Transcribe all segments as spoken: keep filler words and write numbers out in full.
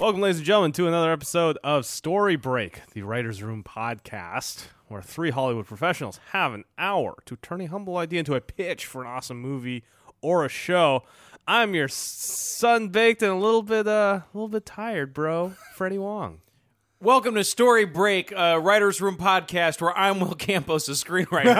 Welcome, ladies and gentlemen, to another episode of Story Break, the Writer's Room podcast, where three Hollywood professionals have an hour to turn a humble idea into a pitch for an awesome movie or a show. I'm your sun-baked and a little bit, uh, a little bit tired, bro, Freddie Wong. Welcome to Story Break, a Writer's Room podcast, where I'm Will Campos, a screenwriter.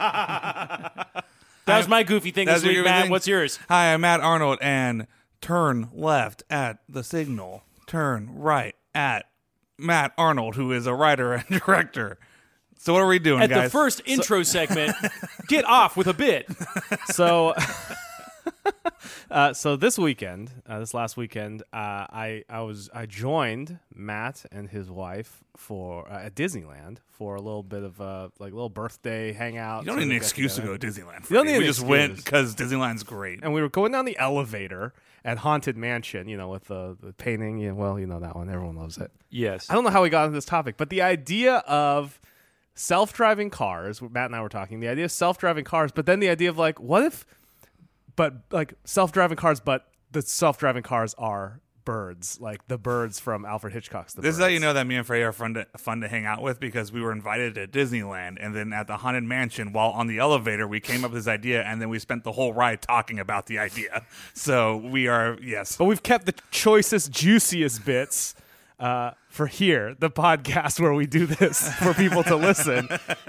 That was my goofy thing this week, Matt. Thing. What's yours? Hi, I'm Matt Arnold, and turn left at the signal. Turn right at Matt Arnold, who is a writer and director. So what are we doing, at guys? At the first intro so- segment, get off with a bit. So... Uh, so this weekend, uh, this last weekend, uh, I I was I joined Matt and his wife for uh, at Disneyland for a little bit of a like little birthday hangout. You don't need an excuse together. to go to Disneyland. You don't need we an just excuse. went because Disneyland's great. And we were going down the elevator at Haunted Mansion, you know, with the, the painting. Yeah, well, you know that one. Everyone loves it. Yes. I don't know how we got into this topic, but the idea of self-driving cars. Matt and I were talking. The idea of self-driving cars, but then the idea of like, what if. But like self-driving cars, but the self-driving cars are birds, like the birds from Alfred Hitchcock's The This Birds. is how you know that me and Freddie are fun to, fun to hang out with, because we were invited to Disneyland, and then at the Haunted Mansion, while on the elevator, we came up with this idea, and then we spent the whole ride talking about the idea. So we are, yes. But we've kept the choicest, juiciest bits uh, for here, the podcast where we do this for people to listen.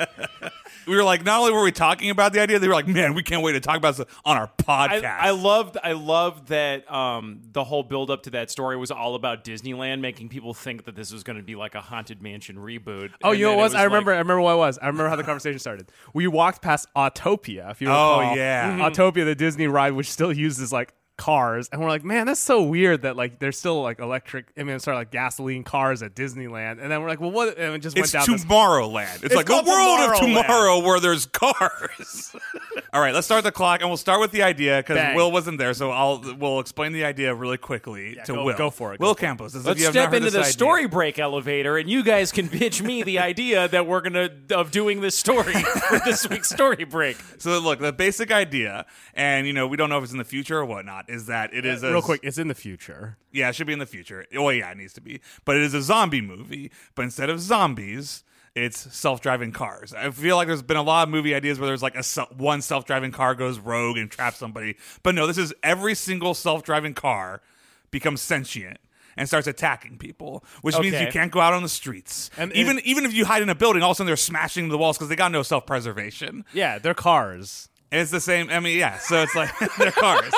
We were like, not only were we talking about the idea, they were like, man, we can't wait to talk about this on our podcast. I, I loved I loved that um, the whole build-up to that story was all about Disneyland, making people think that this was going to be like a Haunted Mansion reboot. Oh, And you know what then it was? I remember like- I remember what it was. I remember how the conversation started. We walked past Autopia, if you Oh, recall. yeah. Mm-hmm. Autopia, the Disney ride, which still uses like cars, and we're like, man, that's so weird that like there's still like electric, I mean, sorry, like gasoline cars at Disneyland, and then we're like, well, what? And it just It's went down. This- Tomorrowland. It's, It's like the called world of Tomorrowland. tomorrow where there's cars. All right, let's start the clock, and we'll start with the idea because Bang. Will wasn't there, so I'll we'll explain the idea really quickly Yeah, to go- Will. go for it, go Will for it. Campos. As if Let's you have not step heard into this the idea. Story Break elevator, and you guys can pitch me the idea that we're gonna of doing this story for this week's Story Break. So look, the basic idea, and you know we don't know if it's in the future or whatnot, is that it is a, real quick, it's in the future. Yeah, it should be in the future. Oh yeah, it needs to be. But it is a zombie movie. But instead of zombies, it's self-driving cars. I feel like there's been a lot of movie ideas where there's like a se- one self-driving car goes rogue and traps somebody. But no, this is every single self-driving car becomes sentient and starts attacking people, which means Okay. you can't go out on the streets. And- And even and- even if you hide in a building, all of a sudden they're smashing the walls because they got no self-preservation. Yeah, they're cars. And it's the same. I mean, yeah. So it's like they're cars.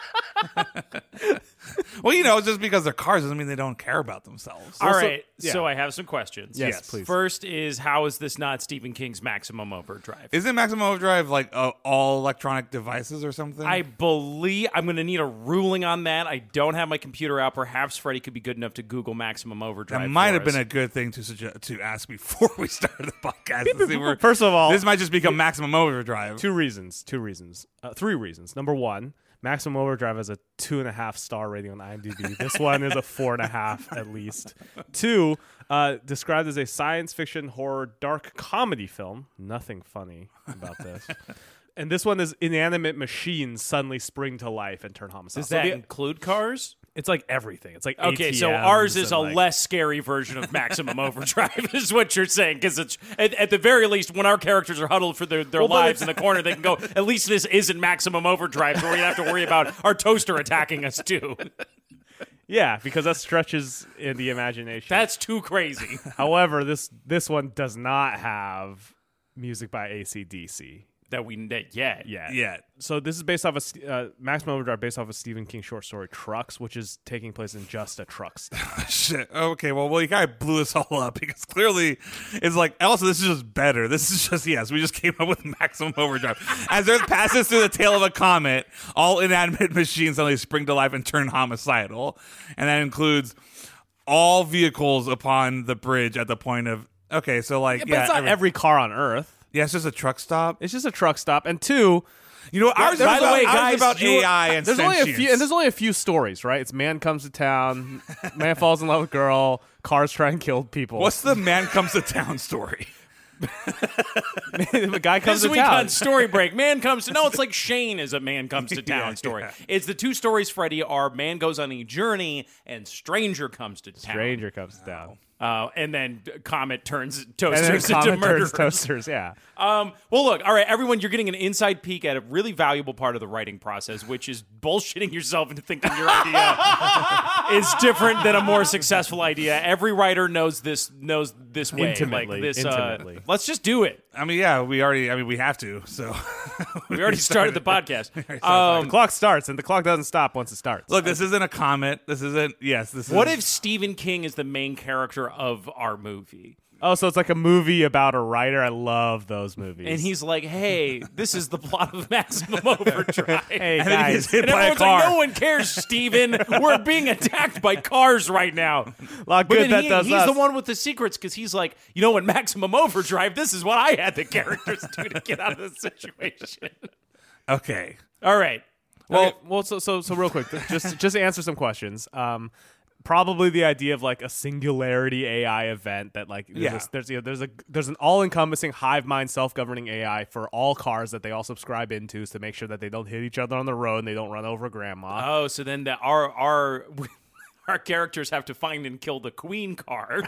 Well, you know, just because they're cars doesn't mean they don't care about themselves. All Also- right, yeah. so I have some questions. Yes, Yes. please. First is, how is this not Stephen King's Maximum Overdrive? Isn't Maximum Overdrive like uh, all electronic devices or something? I believe I'm going to need a ruling on that. I don't have my computer out. Perhaps Freddie could be good enough to Google Maximum Overdrive. that might for have been us. a good thing to suggest to ask before we started the podcast. to see where- First of all, this might just become Maximum Overdrive. Two reasons. Two reasons. Uh, three reasons. Number one, Maximum Overdrive has a two and a half star rating on IMDb. This one is a four and a half at least. Two, uh, described as a science fiction horror dark comedy film. Nothing funny about this. And this one is inanimate machines suddenly spring to life and turn homicidal. Does that So the- include cars? it's like everything. It's like Okay, so A T Ms ours is a and, like- less scary version of Maximum Overdrive, is what you're saying. Because it's at, at the very least, when our characters are huddled for their, their Well, but lives it's- in the corner, they can go, at least this isn't Maximum Overdrive, where we have to worry about our toaster attacking us too. Yeah, because that stretches in the imagination. That's too crazy. However, this this one does not have music by A C D C. That we that yet. yet. Yet. So this is based off of uh, Maximum Overdrive, based off of Stephen King short story Trucks, which is taking place in just a truck stop. Shit. Okay. Well, well, you kind of blew us all up because clearly it's like. Also, this is just better. This is just yes. We just came up with Maximum Overdrive. As Earth passes through the tail of a comet, all inanimate machines suddenly spring to life and turn homicidal, and that includes all vehicles upon the bridge at the point of. Okay, so like, But yeah, it's not every- every car on Earth. yeah, it's just a truck stop. It's just a truck stop. And two, You know, ours is by the about, way, ours guys, is about you- A I and there's only a sentience. few, and there's only a few stories, right? It's man comes to town, man falls in love with girl, cars try and kill people. What's the man comes to town story? The guy comes This to week town. on Story Break, man comes to no. It's like Shane is a man comes to town Yeah, story. yeah. It's the two stories, Freddie, are man goes on a journey and stranger comes to town. Stranger comes to town. Uh, and then Comet turns And then toasters into Comet murderers. turns toasters. Yeah. Um, well, look, all right, everyone, you're getting an inside peek at a really valuable part of the writing process, which is bullshitting yourself into thinking your idea is different than a more successful idea. Every writer knows this knows this way. Intimately, like this, intimately. Uh, let's just do it. I mean, yeah, we already. I mean, we have to. So We already started the podcast. the Um, clock starts, and the clock doesn't stop once it starts. Look, this isn't a comet. This isn't. Yes, this is. what if Stephen King is the main character of our movie? Oh, so it's like a movie about a writer. I love those movies. And he's like, hey, this is the plot of Maximum Overdrive. hey And then he guys, gets hit And by a everyone's car. like, no one cares, Steven. We're being attacked by cars right now. a lot But good then that he, does he's us. the one with the secrets because he's like, you know, in Maximum Overdrive, this is what I had the characters do to get out of the situation. Okay. All right. Well, well, so so so real quick, just just answer some questions. Um, probably the idea of like a singularity A I event that like there's Yeah. a, there's you know, there's a there's an all-encompassing hive mind self-governing A I for all cars that they all subscribe into to make sure that they don't hit each other on the road and they don't run over grandma. Oh, so then the, our our our characters have to find and kill the queen car.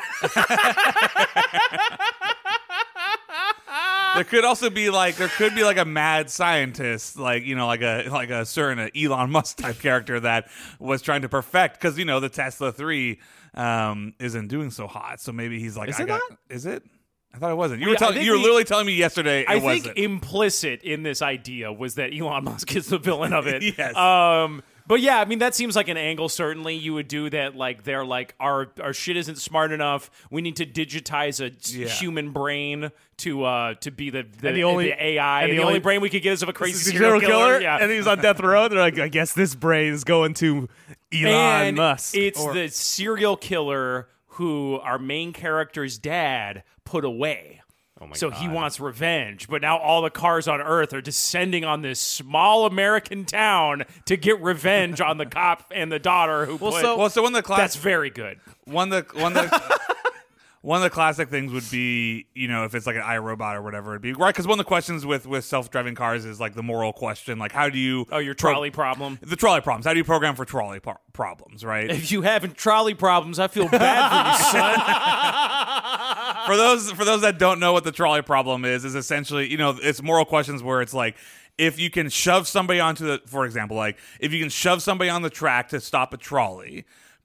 There could also be like there could be like a mad scientist, like you know, like a like a certain Elon Musk type character that was trying to perfect because you know the Tesla three um, isn't doing so hot, so maybe he's like, Is I it got, not? is it? I thought it wasn't. You We- were I telling think you were we- literally telling me yesterday. It I wasn't. think implicit in this idea was that Elon Musk is the villain of it. Yes. Um, but yeah, I mean that seems like an angle. Certainly, you would do that. Like they're like our our shit isn't smart enough. We need to digitize a Yeah. human brain to uh to be the the, And the only- the A I. and And the the only only- brain we could get is of a crazy This is a serial killer. Yeah. and he's on death row. They're like, I guess this brain is going to Elon and Musk. it's Or- the serial killer who our main character's dad put away. Oh my so God. he wants revenge, but now all the cars on Earth are descending on this small American town to get revenge on the cop and the daughter who put. so- well, so one of the class that's very good. one of the one of the one of the classic things would be, you know, if it's like an iRobot or whatever, it'd be right because one of the questions with with self driving cars is like the moral question, like how do you Oh, your pro- trolley problem. the trolley problems? How do you program for trolley par- problems? Right. If you having trolley problems, I feel bad for you, son. for those for those that don't know what the trolley problem is, is essentially, you know, it's moral questions where it's like if you can shove somebody onto the, for example, like if you can shove somebody on the track to stop a trolley,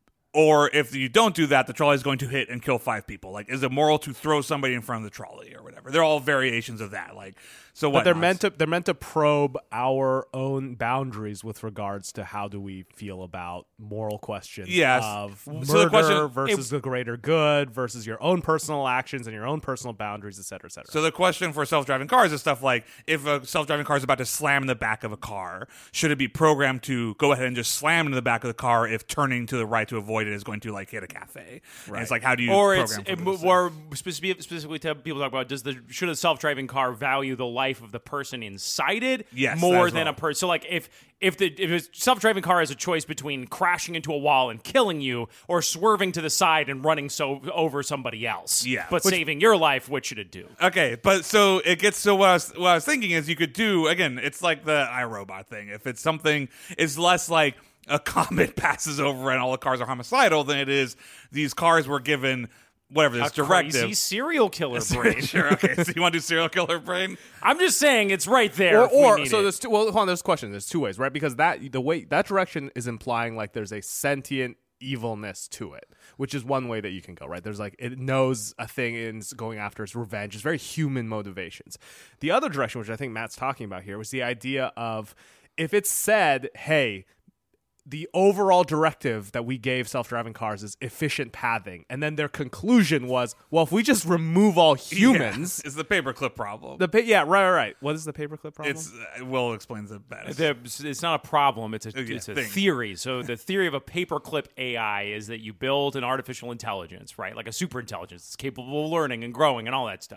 or if you don't do that, the trolley is going to hit and kill five people. Like, is it moral to throw somebody in front of the trolley or whatever? They're all variations of that. Like, so what? But they're meant to they're meant to probe our own boundaries with regards to how do we feel about moral questions Yes. of So murder the question- versus the greater good versus your own personal actions and your own personal boundaries, et cetera, et cetera. So the question for self-driving cars is stuff like, if a self-driving car is about to slam in the back of a car, should it be programmed to go ahead and just slam into the back of the car if turning to the right to avoid it is going to like hit a cafe? And it's like, how do you Or program it's for it, those or specifically, specifically to people talk about does the should a self driving car value the life of the person inside it Yes, more as than well. a person? So like if if the if a self driving car has a choice between crashing into a wall and killing you or swerving to the side and running so over somebody else, Yeah. but Which- saving your life, what should it do? Okay, but so it gets so what I, was, what I was thinking is you could do again. It's like the iRobot thing. If it's something, it's less like a comet passes over and all the cars are homicidal than it is these cars were given whatever this A directive. crazy serial killer brain. Sure. Okay. So you want to do serial killer brain? I'm just saying it's right there. or if we or need so it. there's two, well hold on, there's a question. There's two ways, right? Because that the way that direction is implying like there's a sentient evilness to it, which is one way that you can go, right? There's like it knows a thing and is going after its revenge. It's very human motivations. The other direction, which I think Matt's talking about here, was the idea of if it said, hey, the overall directive that we gave self-driving cars is efficient pathing, and then their conclusion was, well, if we just remove all humans, Yeah, it's the paperclip problem. the pa- yeah, right, right, right. What is the paperclip problem? It's uh, Will explains it best. The- it's not a problem. It's a, yeah, it's a thing. theory. So the theory of a paperclip A I is that you build an artificial intelligence, right? Like a super intelligence. It's capable of learning and growing and all that stuff.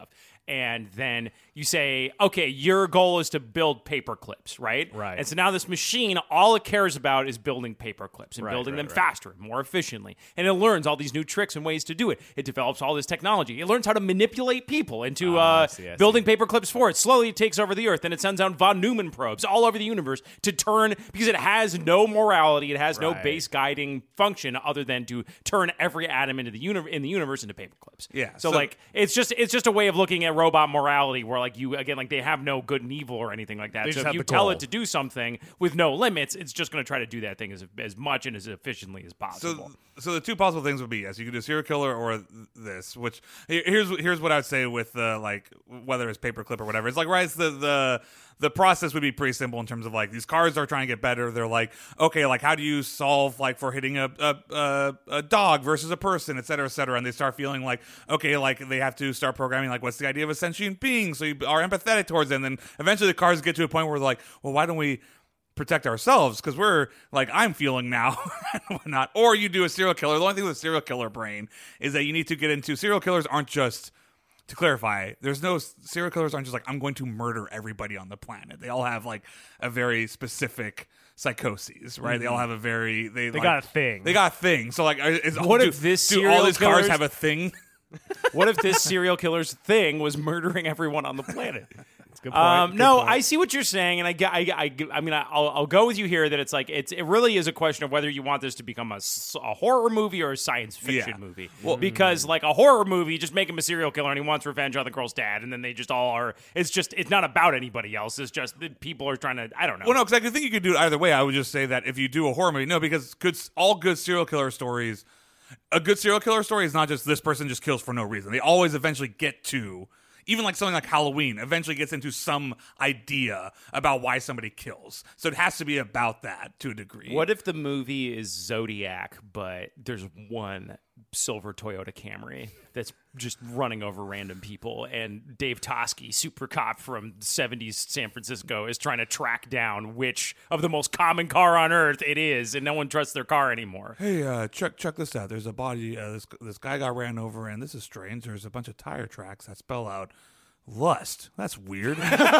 and then you say, okay, your goal is to build paper clips, right? Right. And so now this machine, all it cares about is building paper clips and Right, building right, them right. faster, more efficiently. And it learns all these new tricks and ways to do it. It develops all this technology. It learns how to manipulate people into Ah, I uh, see, I see. building paper clips for it. Slowly it takes over the earth, and it sends out von Neumann probes all over the universe to turn, because it has no morality, it has no Right. base guiding function other than to turn every atom into the uni- in the universe into paper clips. Yeah, So, so- like it's just it's just a way of looking at robot morality where like you again like they have no good and evil or anything like that. They So just if have you the tell goal. it to do something with no limits, it's just going to try to do that thing as as much and as efficiently as possible. So, so the two possible things would be yes, you could do serial killer or th- this. Which here- here's here's what I'd say with uh, like whether it's paperclip or whatever. It's like right, it's the the the process would be pretty simple in terms of like these cars are trying to get better. They're like, okay, like how do you solve like for hitting a a, a, a dog versus a person, et cetera, et cetera. And they start feeling like okay, like they have to start programming like what's the idea of a sentient being, so you are empathetic towards them. And then eventually the cars get to a point where they're like, well, why don't we protect ourselves because we're like I'm feeling now and whatnot. Or you do a serial killer. The only thing with a serial killer brain is that you need to get into serial killers aren't just to clarify, there's no serial killers aren't just like I'm going to murder everybody on the planet. They all have like a very specific psychoses, right? Mm-hmm. They all have a very they, They like, got a thing. They got a thing. So like, is, What do, if this do all serial these cars killers- have a thing? What if this serial killer's thing was murdering everyone on the planet? That's a good point. Um, Good no, point. I see what you're saying, and I, I, I, I mean, I'll, I'll go with you here that it's like it's it really is a question of whether you want this to become a, s- a horror movie or a science fiction Yeah. movie. Because like a horror movie, just make him a serial killer and he wants revenge on the girl's dad, and then they just all are. It's just it's not about anybody else. It's just that people are trying to. I don't know. Well, no, because I think you could do it either way. I would just say that if you do a horror movie, no, because good, all good serial killer stories, a good serial killer story is not just this person just kills for no reason. They always eventually get to, even like something like Halloween, eventually gets into some idea about why somebody kills. So it has to be about that to a degree. What if the movie is Zodiac, but there's one silver Toyota Camry that's just running over random people, and Dave Toschi, super cop from seventies San Francisco, is trying to track down which of the most common car on earth it is, and no one trusts their car anymore. Hey, uh, check check this out. There's a body. Uh, this this guy got ran over, and this is strange. There's a bunch of tire tracks that spell out lust. That's weird.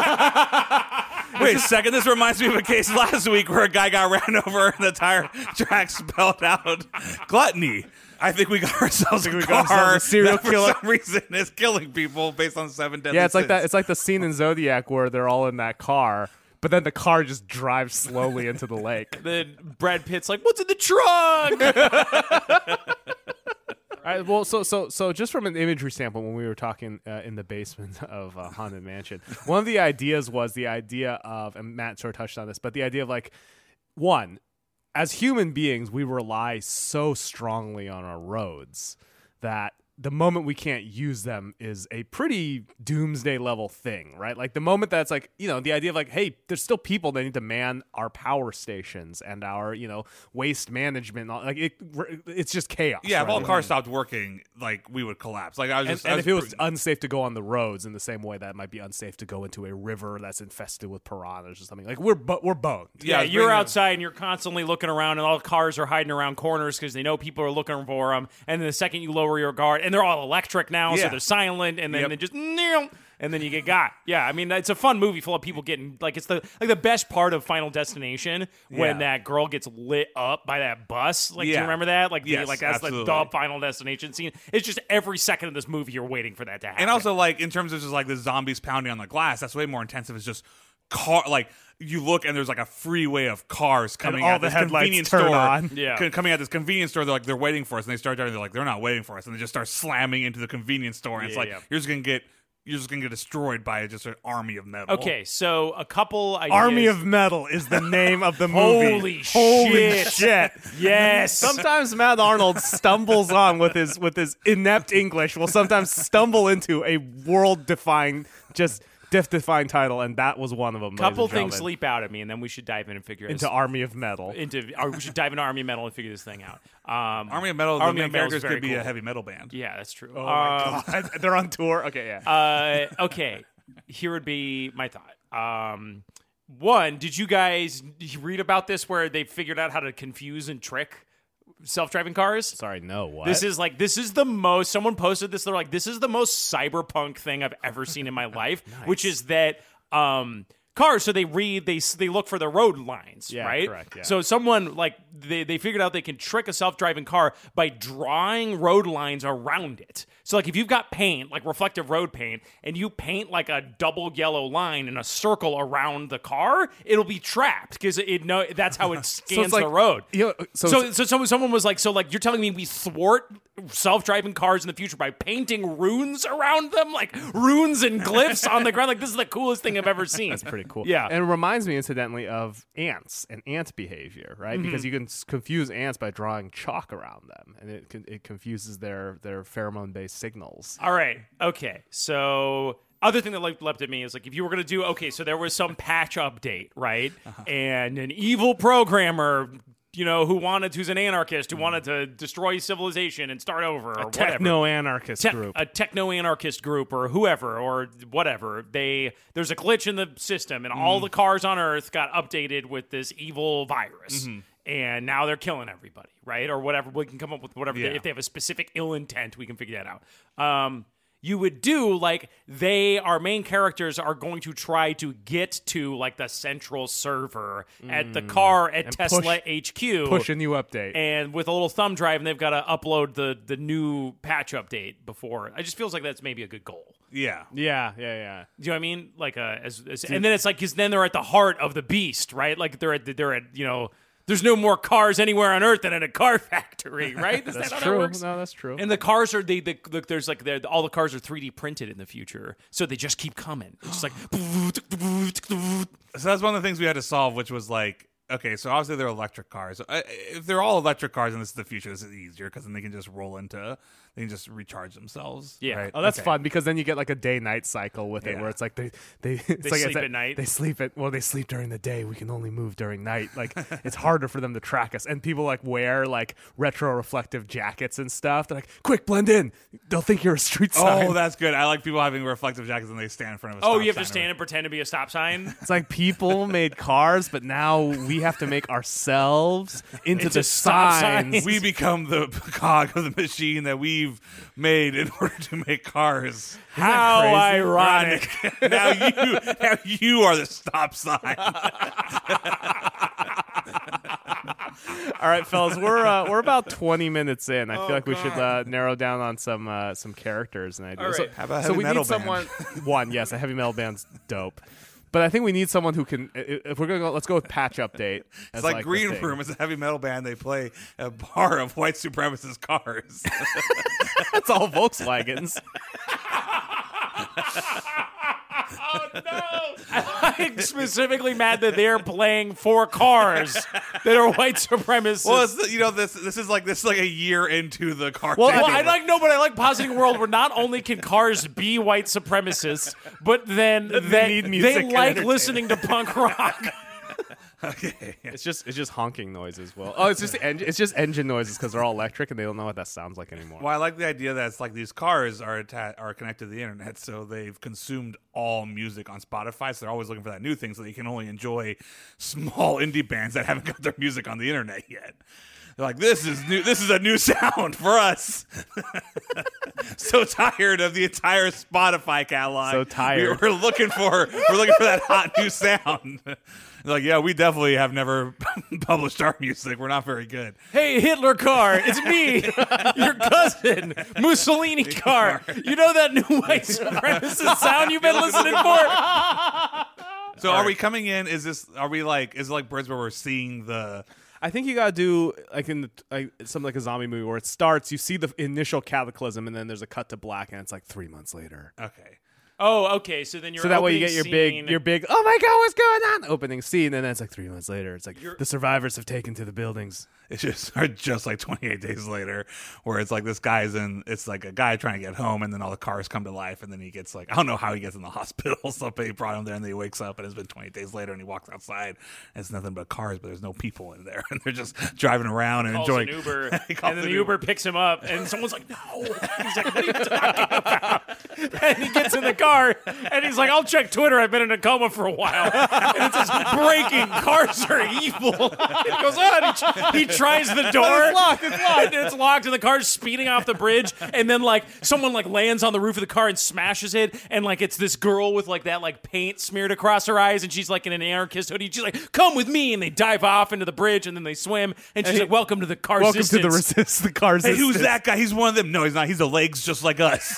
Wait a second. This reminds me of a case last week where a guy got ran over, and the tire tracks spelled out gluttony. I think we got ourselves a we car got ourselves a serial that for killer. some reason is killing people based on seven deadly Yeah, it's like that. sins. It's like the scene in Zodiac where they're all in that car, but then the car just drives slowly into the lake. Then Brad Pitt's like, "What's in the trunk?" All right, well, so so so just from an imagery standpoint, when we were talking uh, in the basement of uh, Haunted Mansion, one of the ideas was the idea of, and Matt sort of touched on this, but the idea of like, one, as human beings, we rely so strongly on our roads that the moment we can't use them is a pretty doomsday level thing, right? Like the moment that's like, you know, the idea of like, hey, there's still people that need to man our power stations and our, you know, waste management. and all- Like it, it's just chaos. yeah, if right? all cars stopped working, like we would collapse. Like I was And, just, I and was if it was pre- unsafe to go on the roads in the same way that it might be unsafe to go into a river that's infested with piranhas or something, like we're bo- we're boned. Yeah, I was you're bringing up- outside and you're constantly looking around, and all the cars are hiding around corners because they know people are looking for them. And then the second you lower your guard, and they're all electric now, so Yeah. they're silent, and then Yep. they just and then you get got. Yeah, I mean it's a fun movie full of people getting like it's the like the best part of Final Destination when Yeah. that girl gets lit up by that bus. Like, do you Yeah. remember that? Like, the, Yes, like that's absolutely. like the Final Destination scene. It's just every second of this movie you're waiting for that to happen. And also, like in terms of just like the zombies pounding on the glass, that's way more intensive. It's just car, like you look and there's like a freeway of cars coming all at the this headlights convenience turn store. on. Yeah. c- coming at this convenience store. They're like they're waiting for us, and they start driving. They're like they're not waiting for us, and they just start slamming into the convenience store. And it's Yeah, like yeah. you're just gonna get you're just gonna get destroyed by just an army of metal. okay, so a couple ideas. Army of Metal is the name of the movie. Holy Holy shit. shit. Yes. Sometimes Matt Arnold stumbles on with his with his inept English. Will sometimes stumble into a world-defying, just death-defying title, and that was one of them. couple ladies and things gentlemen. leap out at me, and then we should dive in and figure into this Army of Metal. into. Or we should dive into Army of Metal and figure this thing out. Um, Army of Metal. Army the of main Metal's characters very could be cool. a heavy metal band. Yeah, that's true. Oh my Um, God. They're on tour. Okay, yeah. uh, okay, here would be my thought. Um, one, did you guys read about this where they figured out how to confuse and trick self-driving cars? Sorry, no. What? This is like this is the most. Someone posted this. They're like, this is the most cyberpunk thing I've ever seen in my life. Nice. Which is that um, cars. So they read. They they look for the road lines. Yeah, right. correct, yeah. So someone like they they figured out they can trick a self-driving car by drawing road lines around it. So like if you've got paint, like reflective road paint, and you paint like a double yellow line in a circle around the car, it'll be trapped because it know that's how it scans like- the road. you know, so so it's- so someone someone was like, so like you're telling me we thwart self-driving cars in the future by painting runes around them, like runes and glyphs on the ground. Like this is the coolest thing I've ever seen. That's pretty cool. Yeah. And it reminds me, incidentally, of ants and ant behavior, right? Mm-hmm. Because you can s- confuse ants by drawing chalk around them, and it con- it confuses their their pheromone-based signals. All right. Okay. So other thing that leapt, leapt at me is like if you were going to do okay, so there was some patch update, right? Uh-huh. And an evil programmer, you know, who wanted who's an anarchist who wanted to destroy civilization and start over or whatever. Techno-anarchist Te- group. a techno-anarchist group or whoever or whatever. They there's a glitch in the system, and all the cars on Earth got updated with this evil virus. And now they're killing everybody, right? Or whatever. We can come up with whatever. Yeah. They, if they have a specific ill intent, we can figure that out. Um, you would do like they, our main characters, are going to try to get to like the central server at the car at And Tesla push- H Q. Push a new update. And with a little thumb drive, and they've got to upload the the new patch update before. It just feels like that's maybe a good goal. Yeah. yeah, yeah, yeah. Do you know what I mean? Like, uh, as, as and then it's like because then they're at the heart of the beast, right? Like they're at they're at you know, there's no more cars anywhere on Earth than in a car factory, right? Is That's that how true. that works? No, that's true. And the cars are they, the look. There's like they're- all the cars are three D printed in the future, so they just keep coming. It's just like So that's one of the things we had to solve, which was like, okay, so obviously they're electric cars. Uh, If they're all electric cars and this is the future, this is easier because then they can just roll into, they can just recharge themselves. Yeah. Right? Oh, that's Okay. fun because then you get like a day-night cycle with it, Yeah. where it's like they they it's They like sleep it's at night. They sleep at well, they sleep during the day. We can only move during night. Like it's harder for them to track us. And people like wear like retro reflective jackets and stuff. They're like, quick, blend in. They'll think you're a street sign. Oh, that's good. I like people having reflective jackets and they stand in front of a oh, stop you have to sign. stand and pretend to be a stop sign. It's like people made cars, but now we have to make ourselves into, Into the stop signs. signs. We become the cog of the machine that we've made in order to make cars. How crazy? ironic! now you, now you are the stop sign. All right, fellas, we're uh, we're about twenty minutes in. I Oh, feel like we should uh, narrow down on some uh, some characters and ideas. All right. So, How about a so heavy we metal need band? someone. One, yes, a heavy metal band's dope. But I think we need someone who can. i- If we're gonna go, let's go with Patch Update. It's like, Green Room is a heavy metal band. They play a bar of white supremacist cars. That's all Volkswagens. Oh no! I'm specifically mad that they're playing four cars that are white supremacists. well, it's the, you know this. This is like this is like a year into the car. Well, Well, takeover. I like no, but I like positing a world where not only can cars be white supremacists, but then they, need music they and like entertainment. listening to punk rock. Okay. It's just it's just honking noise as well. Oh, it's just en- it's just engine noises because they're all electric and they don't know what that sounds like anymore. Well, I like the idea that it's like these cars are atta- are connected to the internet, so they've consumed all music on Spotify. So they're always looking for that new thing, so they can only enjoy small indie bands that haven't got their music on the internet yet. They're like, this is new. This is a new sound for us. So tired of the entire Spotify catalog. So tired. We- We're looking for we're looking for that hot new sound. They're like, yeah, we definitely have never published our music. We're not very good. Hey, Hitler car, it's me, your cousin, Mussolini car. You know that new white supremacist sound you've been listening for? So are we coming in? Is this? Are we like? Is it like Birds where we're seeing the? I think you gotta do like in the, like something like a zombie movie where it starts, you see the initial cataclysm, and then there's a cut to black, and it's like three months later. Okay. Oh, okay. So then you're So that way you get your scene, big, your big, oh my god, what's going on? Opening scene, and then it's like three months later. It's like the survivors have taken to the buildings. It's just or just like twenty-eight days later, where it's like this guy's in. It's like a guy trying to get home, and then all the cars come to life, and then he gets like I don't know how he gets in the hospital. Somebody brought him there, and then he wakes up, and it's been twenty-eight days later, and he walks outside, and it's nothing but cars, but there's no people in there, and they're just driving around and calls enjoying an Uber, He calls and then an the Uber picks him up, and someone's like, "No!" He's like, "What are you talking about?" And he gets in the car, and he's like, "I'll check Twitter. I've been in a coma for a while." And it says, "Breaking: Cars are evil." He goes on. He, ch- he tries the door. It's locked. It's locked. And it's locked, and the car's speeding off the bridge, and then like someone like lands on the roof of the car and smashes it, and like it's this girl with like that like paint smeared across her eyes, and she's like in an anarchist hoodie. She's like, "Come with me," and they dive off into the bridge, and then they swim, and she's Hey, like, "Welcome to the car Welcome resistance." to the resist the cars. Hey, who's that guy? He's one of them. No, he's not. He's the legs just like us.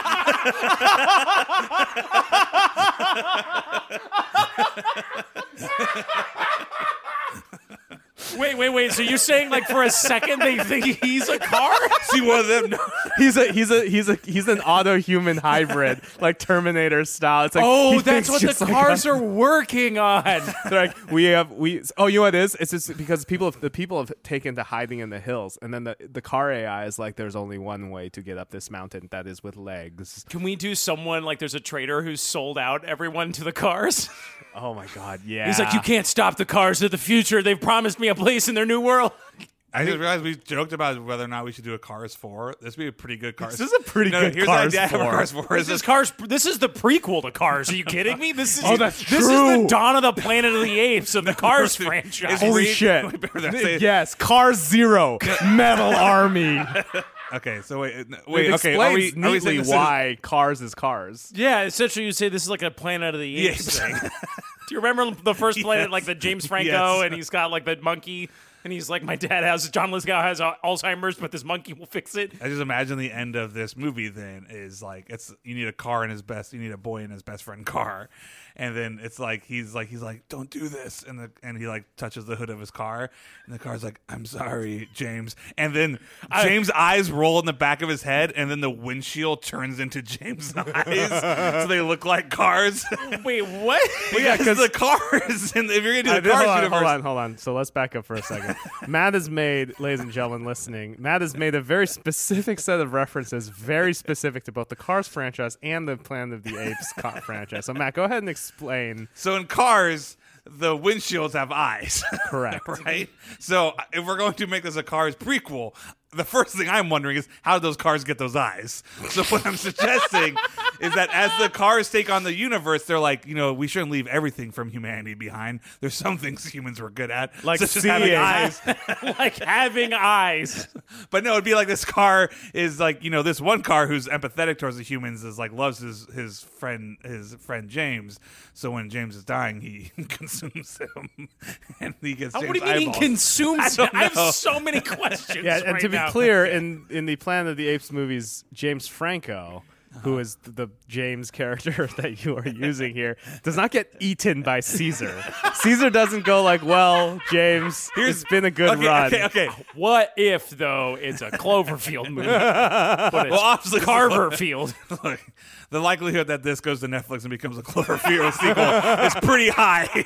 Wait, wait, wait. So you're saying like for a second they think he's a car? See one of them? No. He's a he's a he's a he's an auto human hybrid, like Terminator style. It's like Oh, he that's thinks what the just like cars us. are working on. They're like, we have we. Oh, you know what it is? It's just because people have, the people have taken to hiding in the hills, and then the the car A I is like, there's only one way to get up this mountain. That is with legs. Can we do someone like there's a trader who's sold out everyone to the cars? Oh my god, yeah. He's like, you can't stop the cars of the future. They've promised me a place in their new world. I just realized we joked about whether or not we should do a Cars four. This would be a pretty good Cars. This is a pretty no, good here's Cars the idea four. for Cars four. This is Cars. This is the prequel to Cars. Are you kidding me? This is Oh, that's this is true. the Dawn of the Planet of the Apes of the Cars franchise. It's Holy Reed- shit! Wait, wait, wait, Yes, Cars Zero, Metal Army. Okay, so wait, no, wait. It Okay, are we, explains are we neatly saying this is- why Cars is Cars. Yeah, essentially you say this is like a Planet of the Apes Yes. thing. Do you remember the first Planet, Yes. like the James Franco, Yes. and he's got like the monkey, and he's like, my dad has, John Lithgow has uh, Alzheimer's, but this monkey will fix it. I just imagine the end of this movie then is like it's you need a car in his best you need a boy in his best friend car, and then it's like he's like he's like don't do this, and the and he like touches the hood of his car, and the car's like I'm sorry James, and then I- James' eyes roll in the back of his head, and then the windshield turns into James' eyes, so they look like cars. Wait, what? yeah, because the cars and if you're gonna do Uh, the cars hold, on, universe, hold on, hold on. So let's back up for a second. Matt has made, ladies and gentlemen listening, Matt has made a very specific set of references, very specific to both the Cars franchise and the Planet of the Apes co- franchise. So Matt, go ahead and explain. so in Cars the windshields have eyes. Correct. Right? So if we're going to make this a Cars prequel, the first thing I'm wondering is how did those cars get those eyes? So what I'm suggesting is that as the cars take on the universe, they're like, you know, we shouldn't leave everything from humanity behind. There's some things humans were good at, Like such as seeing. having eyes. Like having eyes. But no, it'd be like this car is like, you know, this one car who's empathetic towards the humans is like loves his his friend his friend James. So when James is dying, he consumes him, and he gets. James' What do you mean eyeballs. he consumes I it? don't I have know. so many questions. Yeah, and right to be now. clear, in, in the Planet of the Apes movies, James Franco, who is the, the James character that you are using here, does not get eaten by Caesar. Caesar doesn't go like, well, James, it's been a good Okay, run. okay, okay. What if though it's a Cloverfield movie? But it's Well, obviously, Carverfield. Look, the likelihood that this goes to Netflix and becomes a Cloverfield sequel is pretty high.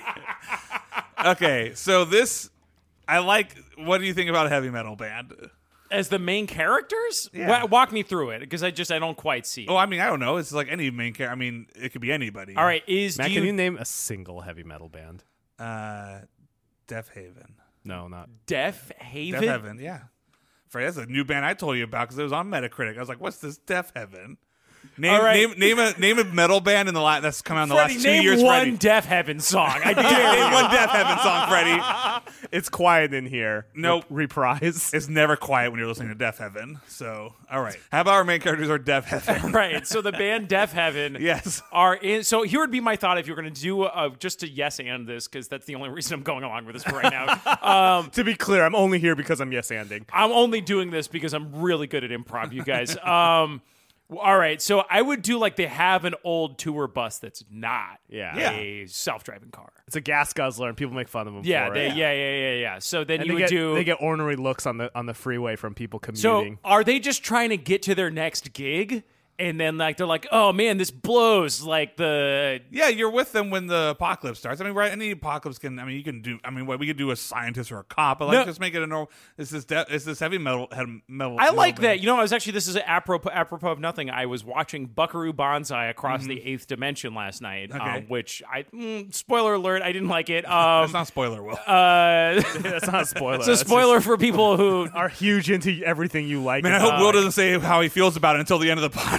Okay, so this, I like. What do you think about a heavy metal band? As the main characters? Yeah. Wa- walk me through it because I just I don't quite see it. Oh, I mean, I don't know. It's like any main character. I mean, it could be anybody. All right, is Matt, do can you, you name a single heavy metal band? Uh, Deaf Haven. No, not. Deaf Haven? Deaf Heaven, yeah. Fred, that's a new band I told you about because it was on Metacritic. I was like, "What's this Deaf Heaven?" Name, All right. name, name a name a metal band in the la- that's come out in the Freddie, last two name years. one Freddie. Deaf Heaven song. I dare name you. one Deaf Heaven song, Freddie. It's quiet in here. Nope. Rep- reprise. It's never quiet when you're listening to Deaf Heaven. So, all right. How about our main characters are Deaf Heaven? Right. So the band Deaf Heaven Yes. are in. So here would be my thought if you're going to do uh, just to yes and this because that's the only reason I'm going along with this for right now. To be clear, I'm only here because I'm yes-anding. I'm only doing this because I'm really good at improv, you guys. Um, all right, so I would do like they have an old tour bus that's not Yeah. a self-driving car. It's a gas guzzler, and people make fun of them Yeah, for they, it. yeah, yeah, yeah, yeah. So then And you they would get, do. they get ornery looks on the on the freeway from people so commuting. are they just trying to get to their next gig? And then like they're like, oh man, this blows. Like the Yeah, you're with them when the apocalypse starts. I mean, right? Any apocalypse can. I mean, you can do. I mean, what we could do a scientist or a cop, but like No. just make it a normal. Is this de- is this heavy metal? Heavy metal I like metal that. band. You know, I was actually this is apropos, apropos of nothing. I was watching Buckaroo Banzai Across the Eighth Dimension last night, Okay. um, which I mm, spoiler alert, I didn't like it. Um, That's not spoiler. Will. uh, That's not a spoiler. it's a That's spoiler for people who. just are huge into everything you like. Man, I about- hope Will doesn't say how he feels about it until the end of the podcast.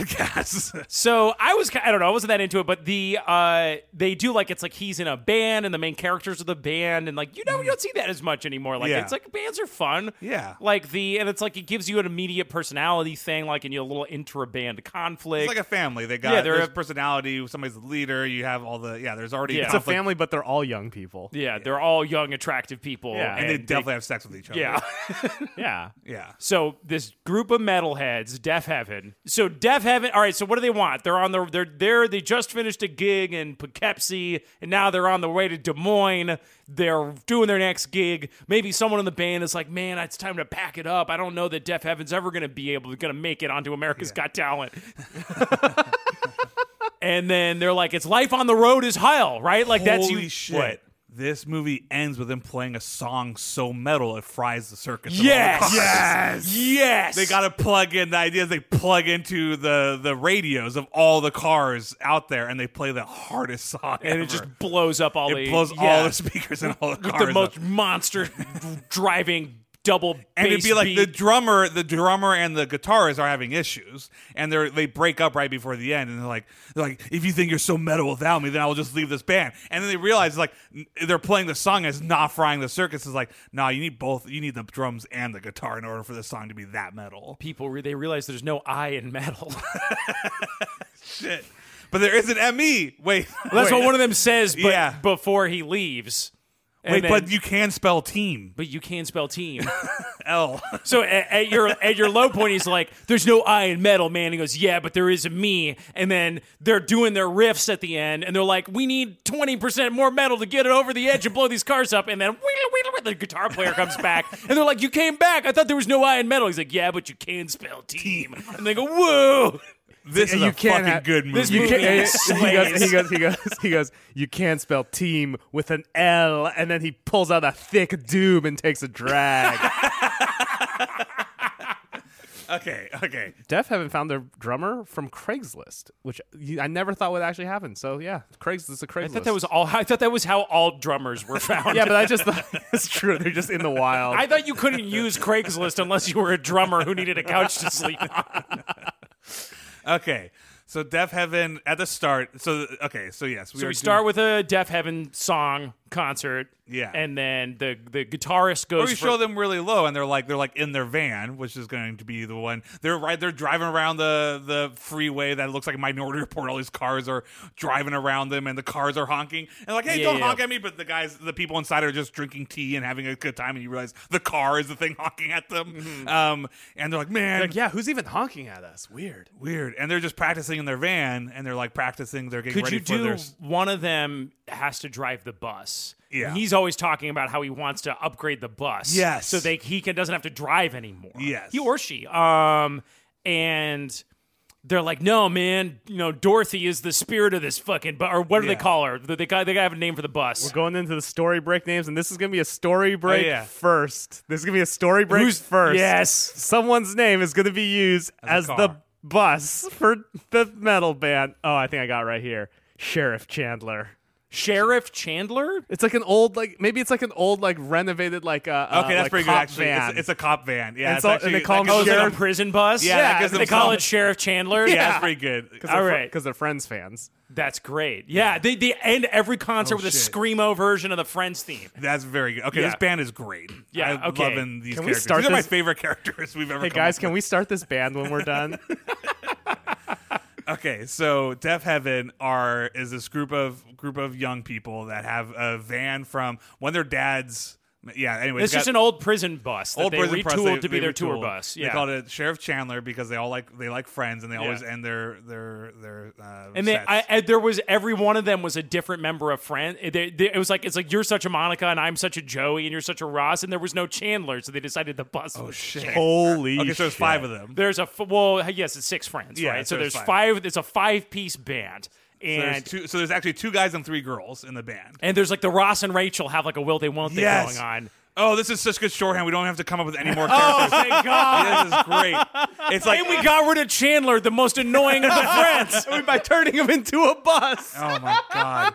cast. So I was, I don't know, I wasn't that into it, but the uh, they do like it's like he's in a band and the main characters of the band, and like you know you don't see that as much anymore. Like Yeah. it's like bands are fun, Yeah. Like the and it's like it gives you an immediate personality thing, like and you a little intra band conflict. It's like a family. They got Yeah, they're there's a- personality. Somebody's the leader. You have all the yeah. There's already Yeah. It's a conflict, family, but they're all young people. yeah, they're all young, attractive people, Yeah. and, they definitely have sex with each other. yeah. Yeah. yeah. So this group of metalheads, Deaf Heaven. So Deaf Heaven. All right. So what do they want? They're on the. They're there. They just finished a gig in Poughkeepsie, and now they're on the way to Des Moines. They're doing their next gig. Maybe someone in the band is like, "Man, it's time to pack it up. I don't know that Deaf Heaven's ever going to be able to going to make it onto America's Got Talent." And then they're like, "It's life on the road is hell, right?" Like that's Holy you. shit. What? This movie ends with them playing a song so metal it fries the circuits. of all Yes. the cars. Yes. Yes. They got to plug in. The idea is they plug into the the radios of all the cars out there, and they play the hardest song and ever. it just blows up all it the blows yeah. all the speakers in all the cars. the most monster driving double and it'd bass be like beat. the drummer, the drummer and the guitarist are having issues, and they they break up right before the end, and they're like, they're like, if you think you're so metal without me, then I will just leave this band. And then they realize like they're playing the song as not frying the circuits. Is like, nah, you need both. You need the drums and the guitar in order for the song to be that metal. people re- they realize there's no I in metal. Shit, but there is an M E. Wait, That's wait. what one of them says, but Yeah. before he leaves. And Wait, then- but you can spell team. but you can spell team. L. So at, at your at your low point, he's like, "There's no I in metal, man." He goes, "Yeah, but there is a me." And then they're doing their riffs at the end, and they're like, "We need twenty percent more metal to get it over the edge and blow these cars up." And then wheedle, wheedle, wheedle, the guitar player comes back, and they're like, "You came back? I thought there was no I in metal." He's like, "Yeah, but you can spell team." And they go, "Whoa." This is you a can't fucking have- good movie. this You movie can't, he, slays. goes, he goes, he goes, he goes, you can't spell team with an L, and then he pulls out a thick doom and takes a drag. okay, okay. Def Heaven found their drummer from Craigslist, which you, I never thought would actually happen. So yeah, Craigslist is a Craigslist. I thought that was all. I thought that was how all drummers were found. yeah, but I just thought it's true. They're just in the wild. I thought you couldn't use Craigslist unless you were a drummer who needed a couch to sleep on. Okay, so Deaf Heaven at the start. So okay, so yes, we So are we start doing, with a Deaf Heaven song concert. Yeah. And then the the guitarist Or goes we for, show them really low, and they're like they're like in their van, which is going to be the one. They're right. They're driving around the the freeway that looks like a Minority Report. All these cars are driving around them, and the cars are honking. And like, hey, Yeah, don't yeah. honk at me! But the guys, the people inside are just drinking tea and having a good time, and you realize the car is the thing honking at them. Mm-hmm. Um, and they're like, man, like, yeah, who's even honking at us? Weird. weird. And they're just practicing in their van, and they're like practicing. They're getting Could ready you for do their. one of them has to drive the bus? Yeah. And he's always talking about how he wants to upgrade the bus. Yes. So they he can doesn't have to drive anymore. Yes. He or she. Um and they're like, no, man, you know, Dorothy is the spirit of this fucking bus. Or what do Yeah. they call her? They, they, got, they gotta have a name for the bus. We're going into the story break names, and this is gonna be a story break yeah. first. This is gonna be a story break Who's- first. Yes. Someone's name is gonna be used As as, a the car. bus for the metal band. Oh, I think I got it right here. Sheriff Chandler. Sheriff Chandler? It's like an old, like maybe it's like an old, like renovated, like uh, Okay, uh, that's like pretty good. cop Actually, van. It's, it's a cop van. Yeah, And it's so- and actually, they call that him Oh, gives is it them- a prison bus? Yeah, that gives them They call some- it Sheriff Chandler? Yeah, that's pretty good. All right. because they're Friends fans. That's great. Yeah, they, they end every concert Oh, with a shit. screamo version of the Friends theme. That's very good. Okay, Yeah. this band is great. Yeah, I'm okay. loving these Can we characters. start these are my this- favorite characters we've ever. Hey come guys, up can with. we start this band when we're done? Okay, so Deaf Heaven are is this group of group of young people that have a van from one of their dads. Yeah, anyway, It's just an old prison bus that old they prison retooled press, they- to be they their tour retooled. bus. They Yeah. called it Sheriff Chandler because they all like they like Friends, and they always Yeah. end their their their. Uh, And they, sets. I, I, there was every one of them was a different member of Friends. It, they- they- it was like it's like you're such a Monica and I'm such a Joey and you're such a Ross, and there was no Chandler, so they decided the bus. Oh shit. Holy Okay, so there's five of them. There's a f- well, yes, it's six friends, Yeah, right? so So there's there's five. five. It's a five piece band, So there's, and two, so there's actually two guys and three girls in the band. and there's like the Ross and Rachel have like a will they won't they Yes. going on. Oh, this is such good shorthand. We don't have to come up with any more Oh, characters. thank God! This is great. It's like And we got rid of Chandler, the most annoying of the friends. by turning him into a bus. oh my god.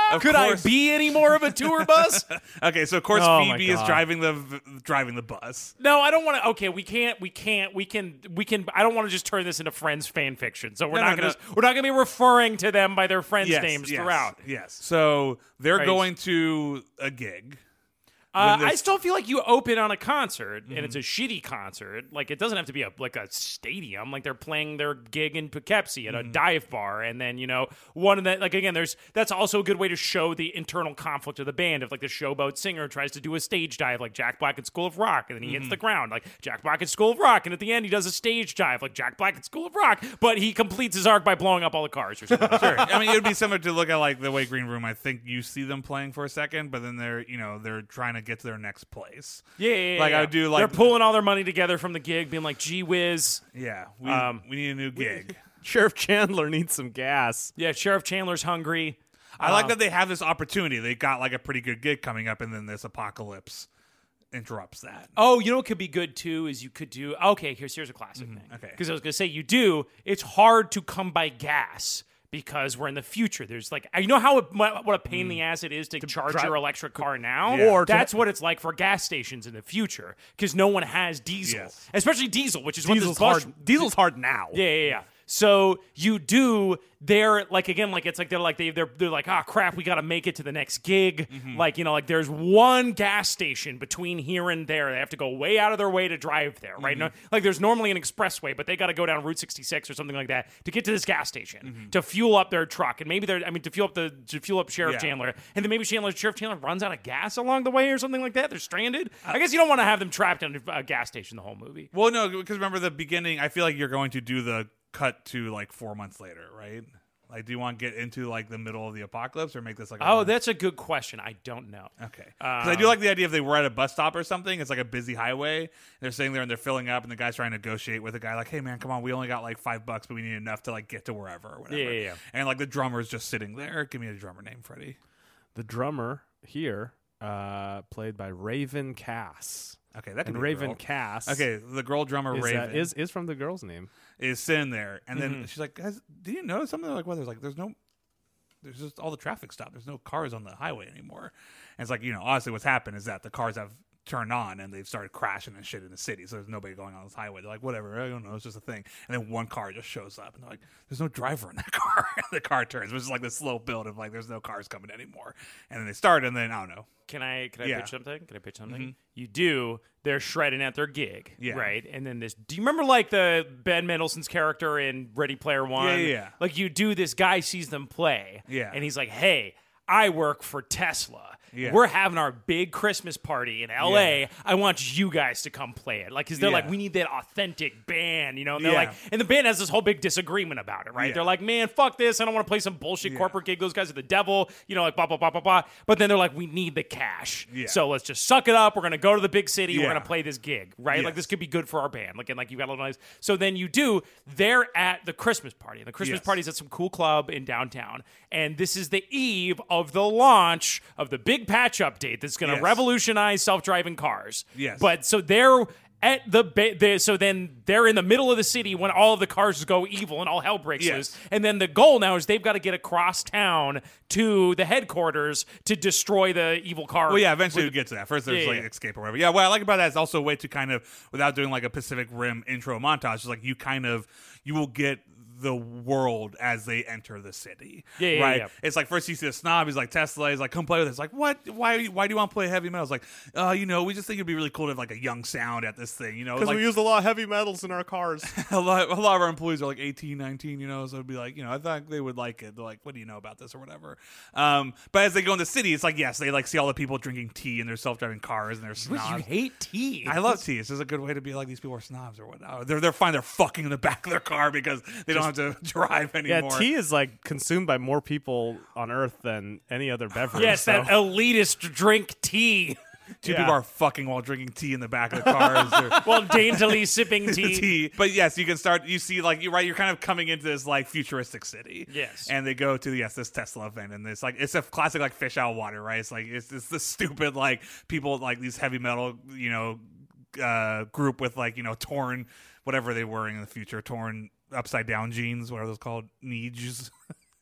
Of Could course. I be any more of a tour bus? Okay, so of course Oh my Phoebe is God. driving the driving the bus. No, I don't want to. Okay, we can't. We can't. We can. We can. I don't want to just turn this into Friends fan fiction. So we're No, not no, gonna. no. We're not gonna be referring to them by their friends' Yes, names yes, throughout. Yes. So they're Right. going to a gig. Uh, When I this- still feel like you open on a concert and it's a Mm-hmm. shitty concert. Like it doesn't have to be a like a stadium. Like they're playing their gig in Poughkeepsie at Mm-hmm. a dive bar, and then you know one of the like again. There's that's also a good way to show the internal conflict of the band. If like the showboat singer tries to do a stage dive like Jack Black at School of Rock, and then he hits Mm-hmm. the ground like Jack Black at School of Rock, and at the end he does a stage dive like Jack Black at School of Rock, but he completes his arc by blowing up all the cars or something. Sure. I mean, it would be similar to look at like the way Green Room. I think you see them playing for a second, but then they're you know they're trying to get to their next place. Yeah, yeah, yeah, Like, I yeah. would do, like- they're pulling all their money together from the gig, being like, "Gee whiz." Yeah, we Um, we need a new gig. Sheriff Chandler needs some gas. Yeah, Sheriff Chandler's hungry. I Uh, like that they have this opportunity. They got like a pretty good gig coming up, and then this apocalypse interrupts that. Oh, you know what could be good too is you could do. Okay, here's here's a classic thing. okay. Because I was gonna say you do. It's hard to come by gas because we're in the future. There's like you know how it, what a pain in the ass it is to, charge drive- your electric car now. Yeah. Or to- that's what it's like for gas stations in the future because no one has diesel, Yes. especially diesel, which is Diesel's what this bus. hard. Diesel's hard now. Yeah, yeah, yeah. So you do. They're like again, like it's like they're like they they're they're like ah crap, we got to make it to the next gig. Like you know, like there's one gas station between here and there. They have to go way out of their way to drive there, right? No, like there's normally an expressway, but they got to go down Route sixty-six or something like that to get to this gas station to fuel up their truck, and maybe they're I mean to fuel up the to fuel up Sheriff Yeah. Chandler, and then maybe Chandler Sheriff Chandler runs out of gas along the way or something like that. They're stranded. I guess you don't want to have them trapped in a gas station the whole movie. Well, no, because remember the beginning. I feel like you're going to do the cut to like four months later, right? Like, do you want to get into like the middle of the apocalypse or make this like? A Oh, that's a good question. I don't know. okay. Because I do Um, like the idea if they were at a bus stop or something. It's like a busy highway. And they're sitting there and they're filling up, and the guy's trying to negotiate with the guy, like, "Hey, man, come on, we only got like five bucks, but we need enough to like get to wherever or whatever." Yeah, yeah, yeah. And like the drummer's just sitting there. Give me a drummer name, Freddie. The drummer here, uh, played by Raven Cass. Okay, that could And be a Raven girl. Cass. Okay, the girl drummer is, uh, Raven is is from the girl's name. is sitting there, and then Mm-hmm. she's like, "Guys, did you notice something?" They're like, "Well, there's like, there's no, there's just all the traffic stopped. There's no cars on the highway anymore." And it's like, you know, honestly, what's happened is that the cars have turned on and they've started crashing and shit in the city. So there's nobody going on this highway. They're like, whatever, I don't know, it's just a thing. And then one car just shows up, and they're like, "There's no driver in that car." And the car turns, which is like the slow build of like, there's no cars coming anymore. And then they start, and then I don't know. Can I can I Yeah. pitch something? Can I pitch something? You do. They're shredding at their gig, Yeah. right? And then this. Do you remember like the Ben Mendelsohn's character in Ready Player One? Yeah, yeah, yeah. Like you do. This guy sees them play, Yeah. and he's like, "Hey, I work for Tesla. Yeah. We're having our big Christmas party in L A. Yeah. I want you guys to come play it." Like, cause they're Yeah. like, "We need that authentic band," you know? And they're Yeah. like, and the band has this whole big disagreement about it, right? Yeah. They're like, "Man, fuck this. I don't want to play some bullshit Yeah. corporate gig. Those guys are the devil," you know, like blah blah blah blah blah. But then they're like, "We need the cash, Yeah. so let's just suck it up. We're gonna go to the big city. We're Yeah. gonna play this gig, right? Like Yes. this could be good for our band. Like, and like you got a little nice. So then you do. They're at the Christmas party. And the Christmas Yes. party's at some cool club in downtown, and this is the eve of the launch of the big patch update that's gonna Yes. revolutionize self-driving cars. Yes. But so they're at the ba- they, so then they're in the middle of the city when all of the cars go evil and all hell breaks Yes. loose. And then the goal now is they've got to get across town to the headquarters to destroy the evil car. Well, yeah, eventually we get to that. First, there's Yeah, like yeah. escape or whatever. Yeah, what I like about that is also a way to kind of, without doing like a Pacific Rim intro montage, is like you kind of, you will get the world as they enter the city. Yeah, yeah, right. yeah. It's like first you see the snob. He's like Tesla. He's like, "Come play with us." It's like, what? Why? Why do you want to play heavy metal? It's like, uh, you know, we just think it'd be really cool to have like a young sound at this thing. You know, Because like we use a lot of heavy metals in our cars. a lot, a lot of our employees are like eighteen, nineteen, you know, so it'd be like, you know, I thought they would like it. They're like, "What do you know about this?" or whatever. Um, but as they go in the city, it's like, yes, they like see all the people drinking tea in their self-driving cars and their Wait, snobs. you hate tea. I love tea. It's just a good way to be like, these people are snobs or whatnot. They're they're fine. They're fucking in the back of their car because they don't have to drive Yeah, anymore. tea is like consumed by more people on Earth than any other beverage. Yes, so. that elitist drink tea Two yeah. people are fucking while drinking tea in the back of the cars. They're- while daintily sipping tea. tea. But yes, you can start. You see, like you're right. You're kind of coming into this like futuristic city. Yes. and they go to yes this Tesla event, and it's like it's a classic like fish out of water, right? It's like it's it's the stupid like people like these heavy metal you know uh, group with like you know torn whatever they were in the future torn upside down jeans. What are those called? Needs.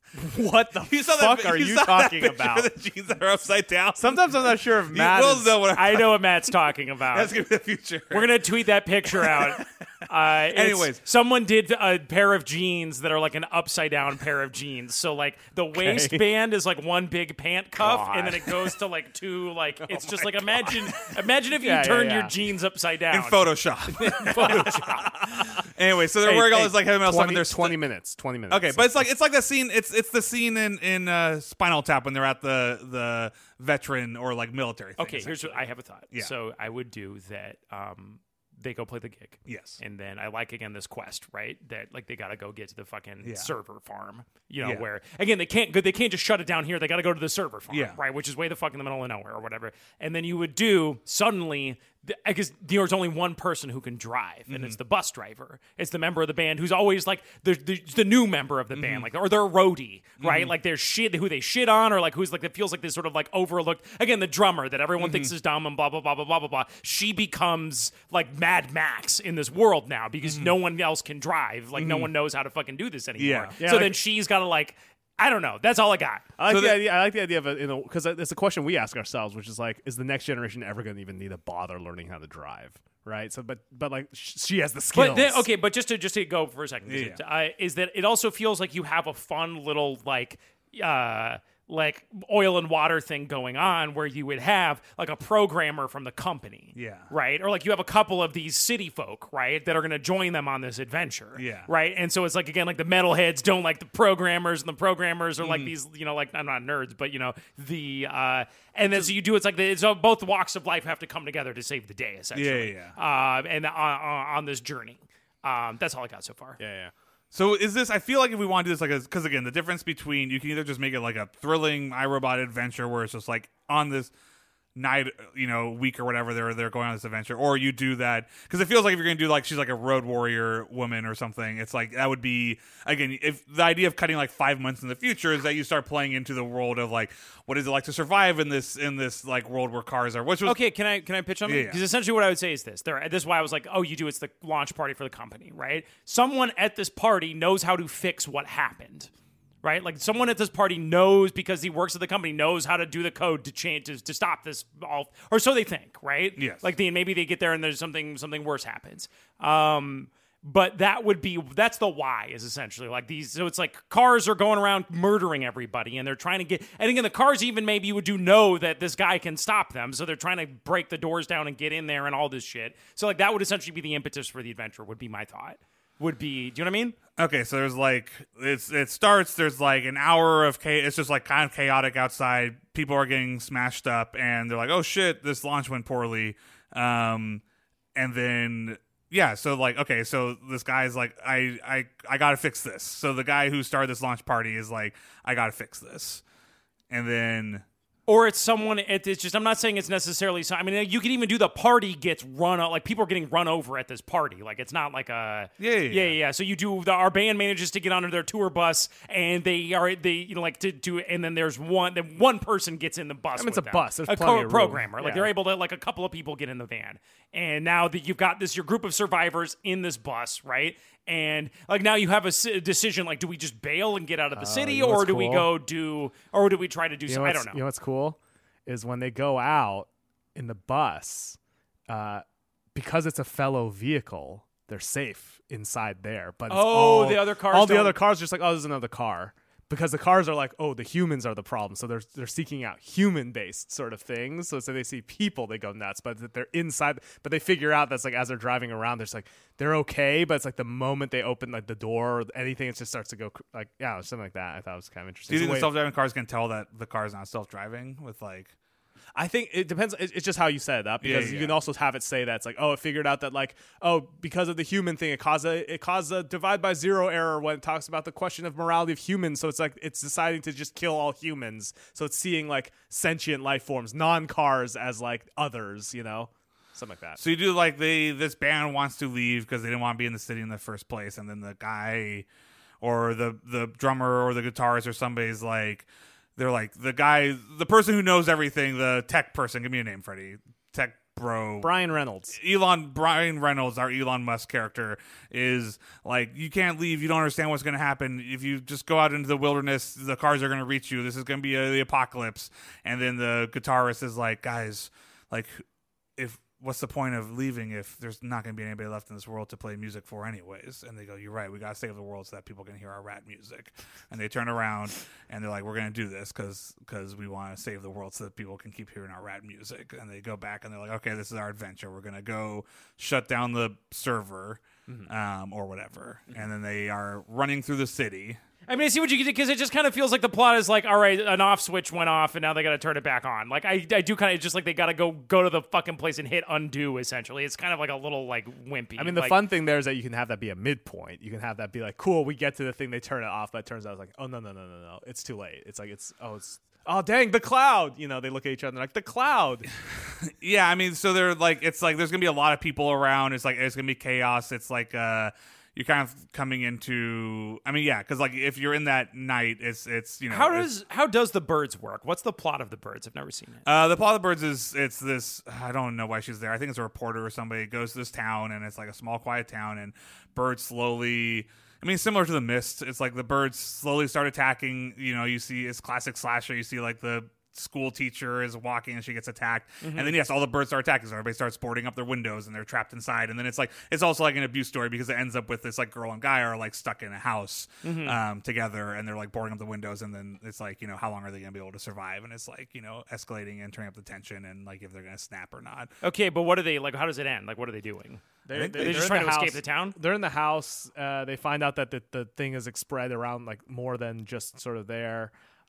What the You saw fuck that, are you you saw talking that picture about? of the jeans that are upside down. Sometimes I'm not sure if You Matt will is- know what I know what Matt's talking about. That's gonna be the future. We're gonna tweet that picture out. Uh, it's- Anyways. someone did a pair of jeans that are like an upside down pair of jeans. So like the waistband is like one big pant cuff, God. and then it goes to like two. Like it's just like imagine, imagine if you Yeah, yeah, turned yeah. your jeans upside down. in Photoshop. Photoshop. Anyway, so they're Hey, wearing all hey, this like heavy metal stuff, and twenty, they're twenty minutes. Twenty minutes. Okay, but it's like it's like that scene. It's it's the scene in in uh, Spinal Tap when they're at the the veteran or like military. Thing, Okay, here's what I have a thought. Yeah. So I would do that. Um, they go play the gig. Yes. And then I like again this quest, right? That like they gotta go get to the fucking Yeah. server farm. You know, Yeah. where again they can't go they can't just shut it down here. They gotta go to the server farm, Yeah. right? Which is way the fuck in the middle of nowhere or whatever. And then you would do suddenly I guess there's only one person who can drive, and Mm-hmm. it's the bus driver. It's the member of the band who's always like the the, the new member of the band, like or they're a roadie, right? Like they're shit who they shit on, or like who's like it feels like this sort of like overlooked. Again, the drummer that everyone thinks is dumb and blah blah blah blah blah blah blah. She becomes like Mad Max in this world now because no one else can drive. Like no one knows how to fucking do this anymore. Yeah. Yeah, so like- then she's got to like. I don't know. That's all I got. I like So the that- idea. I like the idea of it because it's a question we ask ourselves, which is like, is the next generation ever going to even need to bother learning how to drive? Right. So, but but like sh- she has the skills. But then, okay, but just to just to go for a second, Yeah. uh, is that it also feels like you have a fun little like uh like oil and water thing going on where you would have like a programmer from the company, Yeah. right, or like you have a couple of these city folk, right, that are going to join them on this adventure, Yeah. right, and so it's like again like the metalheads don't like the programmers and the programmers are like Mm. these, you know, like I'm not nerds, but you know the uh and then so you do it's like the, it's uh, both walks of life have to come together to save the day essentially, Yeah, uh, and uh, uh, on this journey. Um, that's all I got so far. yeah, yeah. So is this? I feel like if we want to do this, like, because again, the difference between you can either just make it like a thrilling iRobot adventure where it's just like on this night, you know, week or whatever they're they're going on this adventure, or you do that because it feels like if you're gonna do like she's like a road warrior woman or something, it's like that would be again if the idea of cutting like five months in the future is that you start playing into the world of like what is it like to survive in this in this like world where cars are, which was Okay, can I can I pitch something? Yeah, yeah. Because essentially what I would say is this: there, this is why I was like, oh, you do it's the launch party for the company, right? Someone at this party knows how to fix what happened, right? Like someone at this party knows because he works at the company knows how to do the code to change to, to stop this all, or so they think, right? Yes. Like the, maybe they get there and there's something something worse happens. Um, but that would be that's the why is essentially like these. So it's like cars are going around murdering everybody, and they're trying to get. And again, the cars even maybe you would do know that this guy can stop them, so they're trying to break the doors down and get in there and all this shit. So like that would essentially be the impetus for the adventure. Would be my thought. Would be. Do you know what I mean? Okay, so there's like it's it starts. There's like an hour of cha- it's just like kind of chaotic outside. People are getting smashed up, and they're like, "Oh shit, this launch went poorly." Um, and then yeah, so like okay, so this guy's like, "I I I gotta fix this." So the guy who started this launch party is like, "I gotta fix this," and then. Or it's someone. It, it's just. I'm not saying it's necessarily. So, I mean, you could even do the party gets run. o- Like people are getting run over at this party. Like it's not like a. Yeah, yeah, yeah, yeah. yeah. So you do. The, our band manages to get onto their tour bus, and they are they you know like to do. And then there's one. Then one person gets in the bus. I mean, it's with a them. bus. There's a plenty of room. programmer. Like Yeah. they're able to like a couple of people get in the van, and now that you've got this your group of survivors in this bus, right? And like now you have a s- decision. Like, do we just bail and get out of the city, you know or what's do we cool? go do, or do we try to do You know something? I what's- don't know. You know what's cool is when they go out in the bus, uh, because it's a fellow vehicle, they're safe inside there. But it's Oh, all, the other cars all the don't- other cars are just like, oh, there's another car. Because the cars are like, oh, the humans are the problem, so they're they're seeking out human-based sort of things. So, so they see people, they go nuts. But that they're inside, but they figure out that's like as they're driving around, there's like they're okay. But it's like the moment they open like the door or anything, it just starts to go cr- like yeah, something like that. I thought it was kind of Do interesting. you It's a think the way- self-driving cars can tell that the car's not self-driving with like? I think it depends. it- It's just how you set it up Yeah, because you yeah. can also have it say that it's like, oh, it figured out that like, oh, because of the human thing, it caused a it caused a divide by zero error when it talks about the question of morality of humans. So it's like it's deciding to just kill all humans. So it's seeing like sentient life forms, non cars as like others, you know, something like that. So you do like they this band wants to leave because they didn't want to be in the city in the first place, and then the guy or the the drummer or the guitarist or somebody's like they're like the guy the person who knows everything, the tech person. Give me a name, Freddie. Tech bro. Brian Reynolds. Elon Brian Reynolds, our Elon Musk character, is like, you can't leave. You don't understand what's going to happen. If you just go out into the wilderness, the cars are going to reach you. This is going to be a, the apocalypse. And then the guitarist is like, guys, like, if what's the point of leaving if there's not going to be anybody left in this world to play music for anyways? And they go, you're right. We got to save the world so that people can hear our rad music. And they turn around and they're like, we're going to do this because because we want to save the world so that people can keep hearing our rad music. And they go back and they're like, okay, this is our adventure. We're going to go shut down the server mm-hmm. um, or whatever. Mm-hmm. And then they are running through the city. I mean, I see what you get, because it just kind of feels like the plot is like, all right, an off switch went off, and now they got to turn it back on. Like, I, I do kind of just like they got to go go to the fucking place and hit undo. Essentially, it's kind of like a little like wimpy. I mean, the like, fun thing there is that you can have that be a midpoint. You can have that be like, cool, we get to the thing, they turn it off, but it turns out it's like, oh no no no no no, it's too late. It's like it's oh it's oh dang, the cloud. You know, they look at each other and they're like, the cloud. Yeah, I mean, so they're like, it's like there's gonna be a lot of people around. It's like it's gonna be chaos. It's like uh. You're kind of coming into, I mean, yeah, because like if you're in that night, it's it's you know. How does how does the Birds work? What's the plot of the Birds? I've never seen it. Uh, the plot of the Birds is it's this. I don't know why she's there. I think it's a reporter or somebody goes to this town, and it's like a small, quiet town, and birds slowly. I mean, similar to The Mist, it's like the birds slowly start attacking. You know, you see it's classic slasher. You see like the school teacher is walking and she gets attacked, mm-hmm. and then yes, all the birds start attacking, so everybody starts boarding up their windows and they're trapped inside. And then it's like it's also like an abuse story because it ends up with this like girl and guy are like stuck in a house mm-hmm. um, together, and they're like boarding up the windows, and then it's like, you know, how long are they gonna be able to survive? And it's like, you know, escalating and turning up the tension and like if they're gonna snap or not. Okay, but what are they like? How does it end? Like, what are they doing? They, they're, they're just trying the to house. escape the town. They're in the house. Uh, they find out that the, the thing is spread around like more than just sort of there.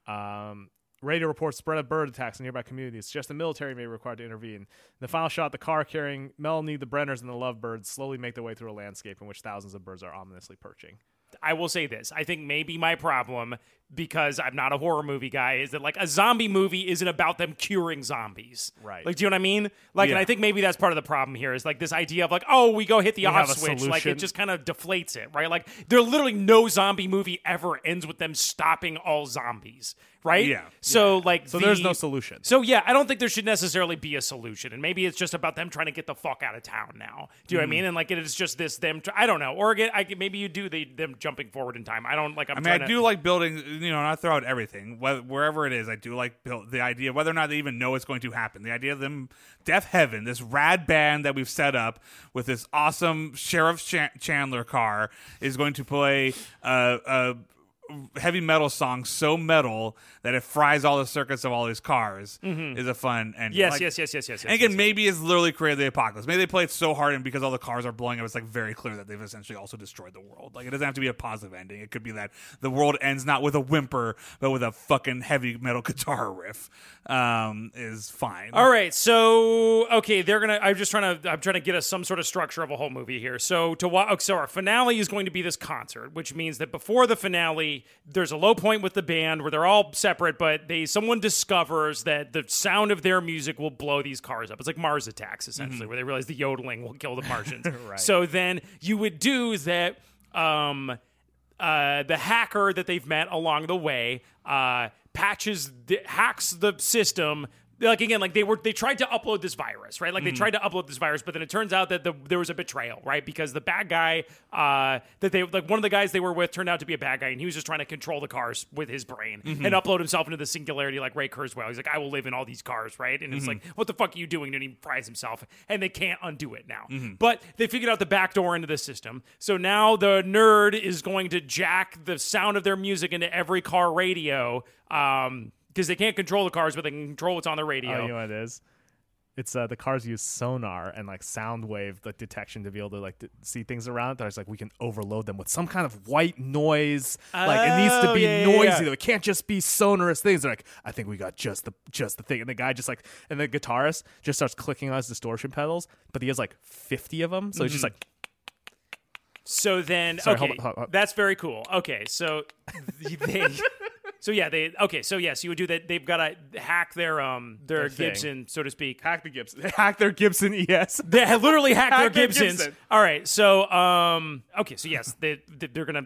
Um, Radio reports spread of bird attacks in nearby communities. Just the military may be required to intervene. In the final shot, the car carrying Melanie, the Brenners, and the Lovebirds slowly make their way through a landscape in which thousands of birds are ominously perching. I will say this. I think maybe my problem, because I'm not a horror movie guy, is that like a zombie movie isn't about them curing zombies. Right. Like, do you know what I mean? Like, yeah. and I think maybe that's part of the problem here is like this idea of like, oh, we go hit the We off have a switch. solution. Like, it just kind of deflates it, right? Like, there literally no zombie movie ever ends with them stopping all zombies, right? Yeah. So, like, So the- there's no solution. So, yeah, I don't think there should necessarily be a solution. And maybe it's just about them trying to get the fuck out of town now. Do you know what I mean? And like, it is just this, them, tr- I don't know. Or again, I, maybe you do the, them jumping forward in time. I don't like, I'm I mean, trying I to- do like building, you know, not throw out everything. Wh- Wherever it is, I do like build the idea, whether or not they even know it's going to happen. The idea of them, Deaf Heaven, this rad band that we've set up with this awesome Sheriff Ch- Chandler car, is going to play a, a heavy metal song so metal that it fries all the circuits of all these cars. Mm-hmm. Is a fun ending. Yes, Like, yes, yes, yes, yes, yes. And again, yes, maybe it's literally created the apocalypse. Maybe they play it so hard, and because all the cars are blowing up, it's like very clear that they've essentially also destroyed the world. Like, it doesn't have to be a positive ending. It could be that the world ends not with a whimper, but with a fucking heavy metal guitar riff. Um, is fine. All right, so okay, they're gonna. I'm just trying to. I'm trying to get us some sort of structure of a whole movie here. So to watch. So our finale is going to be this concert, which means that before the finale, there's a low point with the band where they're all separate, but they someone discovers that the sound of their music will blow these cars up. It's like Mars Attacks, essentially, mm-hmm. where they realize the yodeling will kill the Martians. Right. So then you would do that. Um, uh, the hacker that they've met along the way uh, patches, the, hacks the system. Like, again, like they were, they tried to upload this virus, right? Like they tried to upload this virus, but then it turns out that the, there was a betrayal, right? Because the bad guy uh, that they, like one of the guys they were with turned out to be a bad guy, and he was just trying to control the cars with his brain and upload himself into the singularity like Ray Kurzweil. He's like, I will live in all these cars, right? And it's like, what the fuck are you doing? And he fries himself, and they can't undo it now. But they figured out the back door into the system. So now the nerd is going to jack the sound of their music into every car radio, um, because they can't control the cars, but they can control what's on the radio. Oh, you know what it is? It's uh, the cars use sonar and like sound wave like detection to be able to like to see things around. There's like we can overload them with some kind of white noise. Like it needs to Oh, be yeah, yeah, noisy. yeah. It can't just be sonorous things. They're like, I think we got just the just the thing. And the guy just like, and the guitarist just starts clicking on his distortion pedals, but he has like fifty of them. So he's just like. So then, Sorry, okay, hold on, hold on. that's very cool. Okay, so they, so yeah, they okay, so yes, you would do that. They've got to hack their um their Their thing. Gibson, so to speak. Hack the Gibson. Hack their Gibson E S. They have literally hacked their Hack their Gibsons. Gibson. All right, so um, okay, so yes, they they're gonna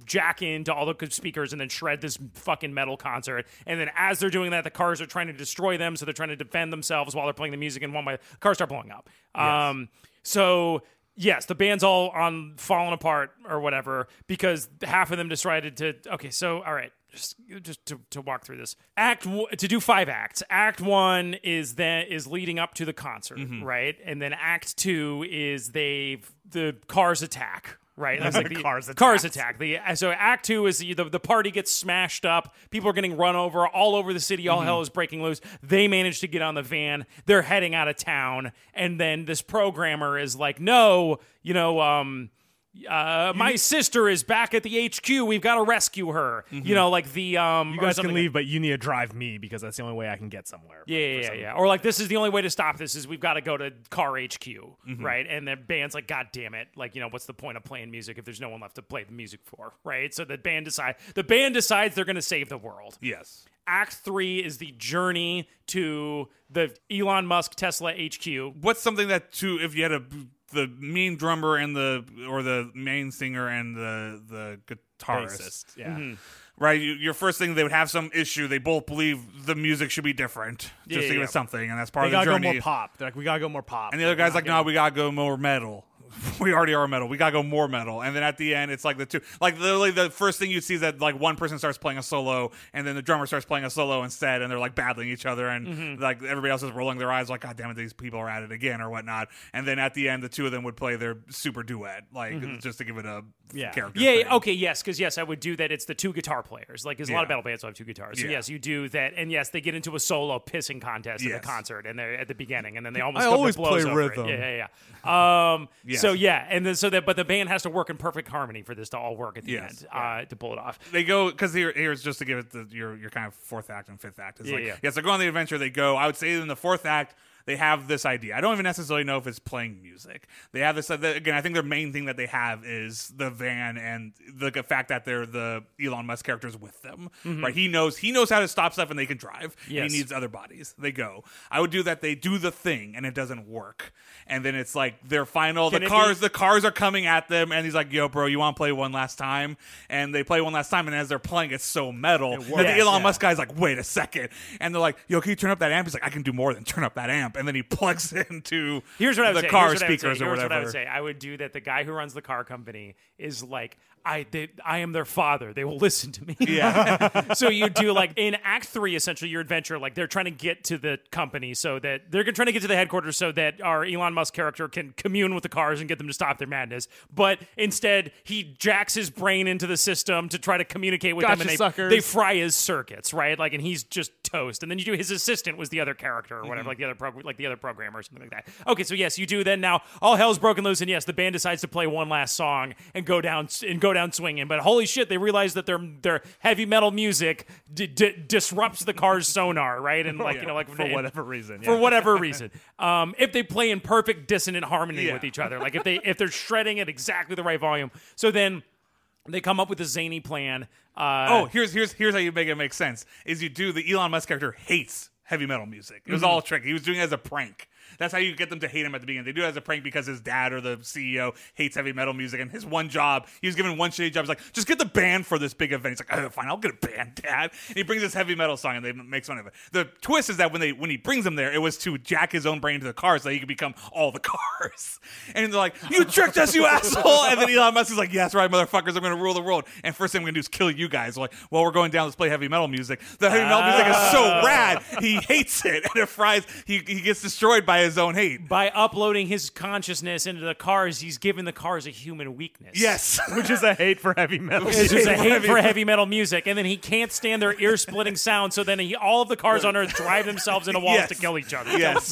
jack into all the speakers and then shred this fucking metal concert. And then as they're doing that, the cars are trying to destroy them, so they're trying to defend themselves while they're playing the music, and one way the cars start blowing up. Yes. Um, so yes, the band's all on falling apart or whatever because half of them decided to. Okay, so all right. Just, just to, to walk through this act w- to do five acts. Act one is that is leading up to the concert, mm-hmm. right? And then act two is they the cars attack, right? That's like the cars attack. Cars attack. The so act two is the, the the party gets smashed up. People are getting run over all over the city. All mm-hmm. hell is breaking loose. They manage to get on the van. They're heading out of town, and then this programmer is like, "No, you know, um." Uh, my need- sister is back at the H Q. We've got to rescue her. Mm-hmm. You know, like the um. You guys can leave, but you need to drive me because that's the only way I can get somewhere. Yeah, yeah, yeah, yeah. Or like this is the only way to stop this is we've got to go to car H Q, mm-hmm. right? And the band's like, God damn it! Like, you know, what's the point of playing music if there's no one left to play the music for, right? So the band decide the band decides they're going to save the world. Yes. Act three is the journey to the Elon Musk Tesla H Q. What's something that to if you had a the main drummer and the or the main singer and the the guitarist, bassist, yeah, mm-hmm. right? You, your first thing they would have some issue. They both believe the music should be different, just yeah, to give yeah. it something, and that's part they of the gotta journey. Go more pop. They're like, we gotta go more pop. And the other guy's like, getting... no, we gotta go more metal. We already are metal. We gotta go more metal. And then at the end, it's like the two, like literally the first thing you see is that like one person starts playing a solo, and then the drummer starts playing a solo instead, and they're like battling each other, and mm-hmm. like everybody else is rolling their eyes, like, God damn it, these people are at it again or whatnot. And then at the end, the two of them would play their super duet, like mm-hmm. just to give it a yeah. character. Yeah. thing. Okay. Yes. Because yes, I would do that. It's the two guitar players. Like, there's a yeah. lot of battle bands that have two guitars. So yeah. yes, you do that. And yes, they get into a solo pissing contest yes. at the concert, and they're at the beginning, and then they almost I go always to blows play over rhythm. It. Yeah, yeah, yeah. Um. yes. So yeah, and then so that, but the band has to work in perfect harmony for this to all work at the yes. end uh, to pull it off. They go because here, here's just to give it the, your your kind of fourth act and fifth act. It's yeah, like yeah. yes, they go on the adventure. They go. I would say in the fourth act. They have this idea. I don't even necessarily know if it's playing music. They have this, again, I think their main thing that they have is the van and the fact that they're the Elon Musk characters with them, mm-hmm. right? He knows he knows how to stop stuff and they can drive. Yes. And he needs other bodies. They go. I would do that. They do the thing and it doesn't work. And then it's like their final, can the cars, be- the cars are coming at them and he's like, yo, bro, you want to play one last time? And they play one last time. And as they're playing, it's so metal. It that the Elon yeah. Musk guy's like, wait a second. And they're like, yo, can you turn up that amp? He's like, I can do more than turn up that amp. And then he plugs into Here's what I would the say. car Here's what speakers I would say. or Here's whatever. what I would say. I would do that. The guy who runs the car company is like, I they, I am their father. They will listen to me. Yeah. So you do like in Act Three, essentially your adventure. Like they're trying to get to the company so that they're trying to get to the headquarters so that our Elon Musk character can commune with the cars and get them to stop their madness. But instead, he jacks his brain into the system to try to communicate with Gotcha, them, and they, suckers. they fry his circuits, right? Like, and he's just toast. And then you do his assistant was the other character or whatever, mm-hmm. like the other pro- like the other programmer or something like that. Okay, so yes, you do. Then now all hell's broken loose, and yes, the band decides to play one last song and go down and go down swinging. But holy shit, they realize that their their heavy metal music d- d- disrupts the car's sonar, right? And like yeah, you know, like for and, whatever reason, for yeah. whatever reason, um, if they play in perfect dissonant harmony Yeah. with each other, like if they if they're shredding at exactly the right volume, so then they come up with a zany plan. Uh, oh, here's here's here's how you make it make sense. Is you do the Elon Musk character hates heavy metal music. It was mm-hmm. all a trick. He was doing it as a prank. That's how you get them to hate him at the beginning. They do it as a prank because his dad or the C E O hates heavy metal music, and his one job, he was given one shitty job. He's like, just get the band for this big event. He's like, oh, fine, I'll get a band, Dad. And he brings this heavy metal song, and they makes fun of it. The twist is that when they when he brings them there, it was to jack his own brain into the car so he could become all the cars. And they're like, you tricked us, you asshole. And then Elon Musk is like, yes, right, motherfuckers, I'm going to rule the world. And first thing I'm going to do is kill you guys. They're like, well, we're going down, let's play heavy metal music. The heavy metal music is so rad, he hates it. And it fries, he, he gets destroyed by his own hate. By uploading his consciousness into the cars, he's giving the cars a human weakness. Yes. Which is a hate for heavy metal. It's just a hate for heavy metal music, and then he can't stand their ear-splitting sound, so then he, all of the cars on Earth drive themselves into walls Yes. to kill each other. Yes.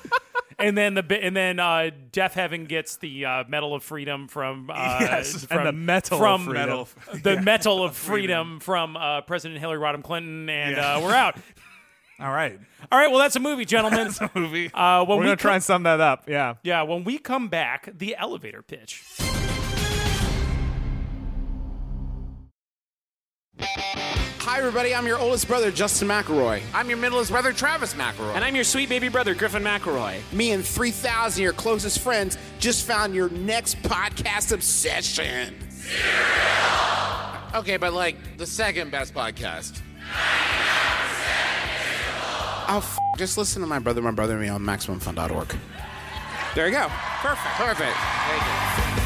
And then the and then uh, Deaf Heaven gets the uh, Medal of Freedom from uh, Yes, from, and the Metal from of Freedom. Metal. the Yeah. Metal of Freedom from uh, President Hillary Rodham Clinton, and Yeah. uh, we're out. All right. All right, well, that's a movie, gentlemen. That's a movie. Uh, when We're we gonna try co- and sum that up. Yeah. yeah, when we come back, the elevator pitch. Hi, everybody. I'm your oldest brother, Justin McElroy. I'm your middleest brother, Travis McElroy. And I'm your sweet baby brother, Griffin McElroy. Me and three thousand of your closest friends just found your next podcast obsession. Okay, but like the second best podcast. Oh, f- just listen to my brother, my brother, and me on Maximum Fun dot org. There you go. Perfect. Perfect. Thank you.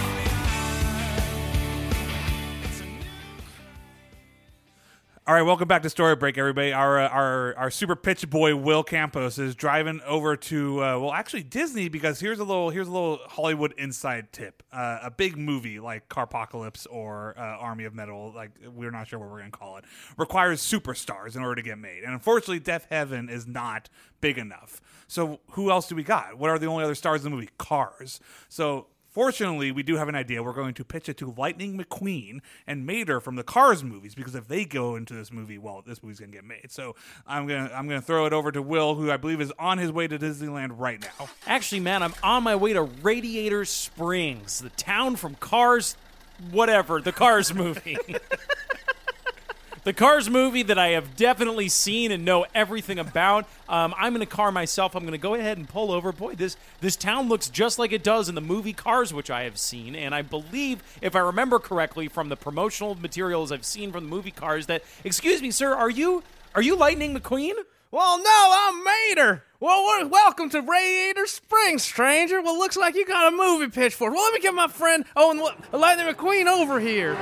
All right, welcome back to Story Break, everybody. Our uh, our our super pitch boy Will Campos is driving over to uh, well, actually Disney, because here's a little here's a little Hollywood inside tip. Uh, a big movie like Carpocalypse or uh, Army of Metal, like we're not sure what we're gonna call it, requires superstars in order to get made, and unfortunately, Death Heaven is not big enough. So who else do we got? What are the only other stars in the movie? Cars. So. Fortunately, we do have an idea. We're going to pitch it to Lightning McQueen and Mater from the Cars movies, because if they go into this movie, well, this movie's going to get made. So I'm going to I'm going to throw it over to Will, who I believe is on his way to Disneyland right now. Actually, man, I'm on my way to Radiator Springs, the town from Cars, whatever, the Cars movie. The Cars movie that I have definitely seen and know everything about. Um, I'm in a car myself. I'm going to go ahead and pull over. Boy, this this town looks just like it does in the movie Cars, which I have seen. And I believe, if I remember correctly from the promotional materials I've seen from the movie Cars, that, excuse me, sir, are you are you Lightning McQueen? Well, no, I'm Mater. Well, we're, welcome to Radiator Springs, stranger. Well, looks like you got a movie pitch for us. Well, let me get my friend Owen Lightning McQueen over here.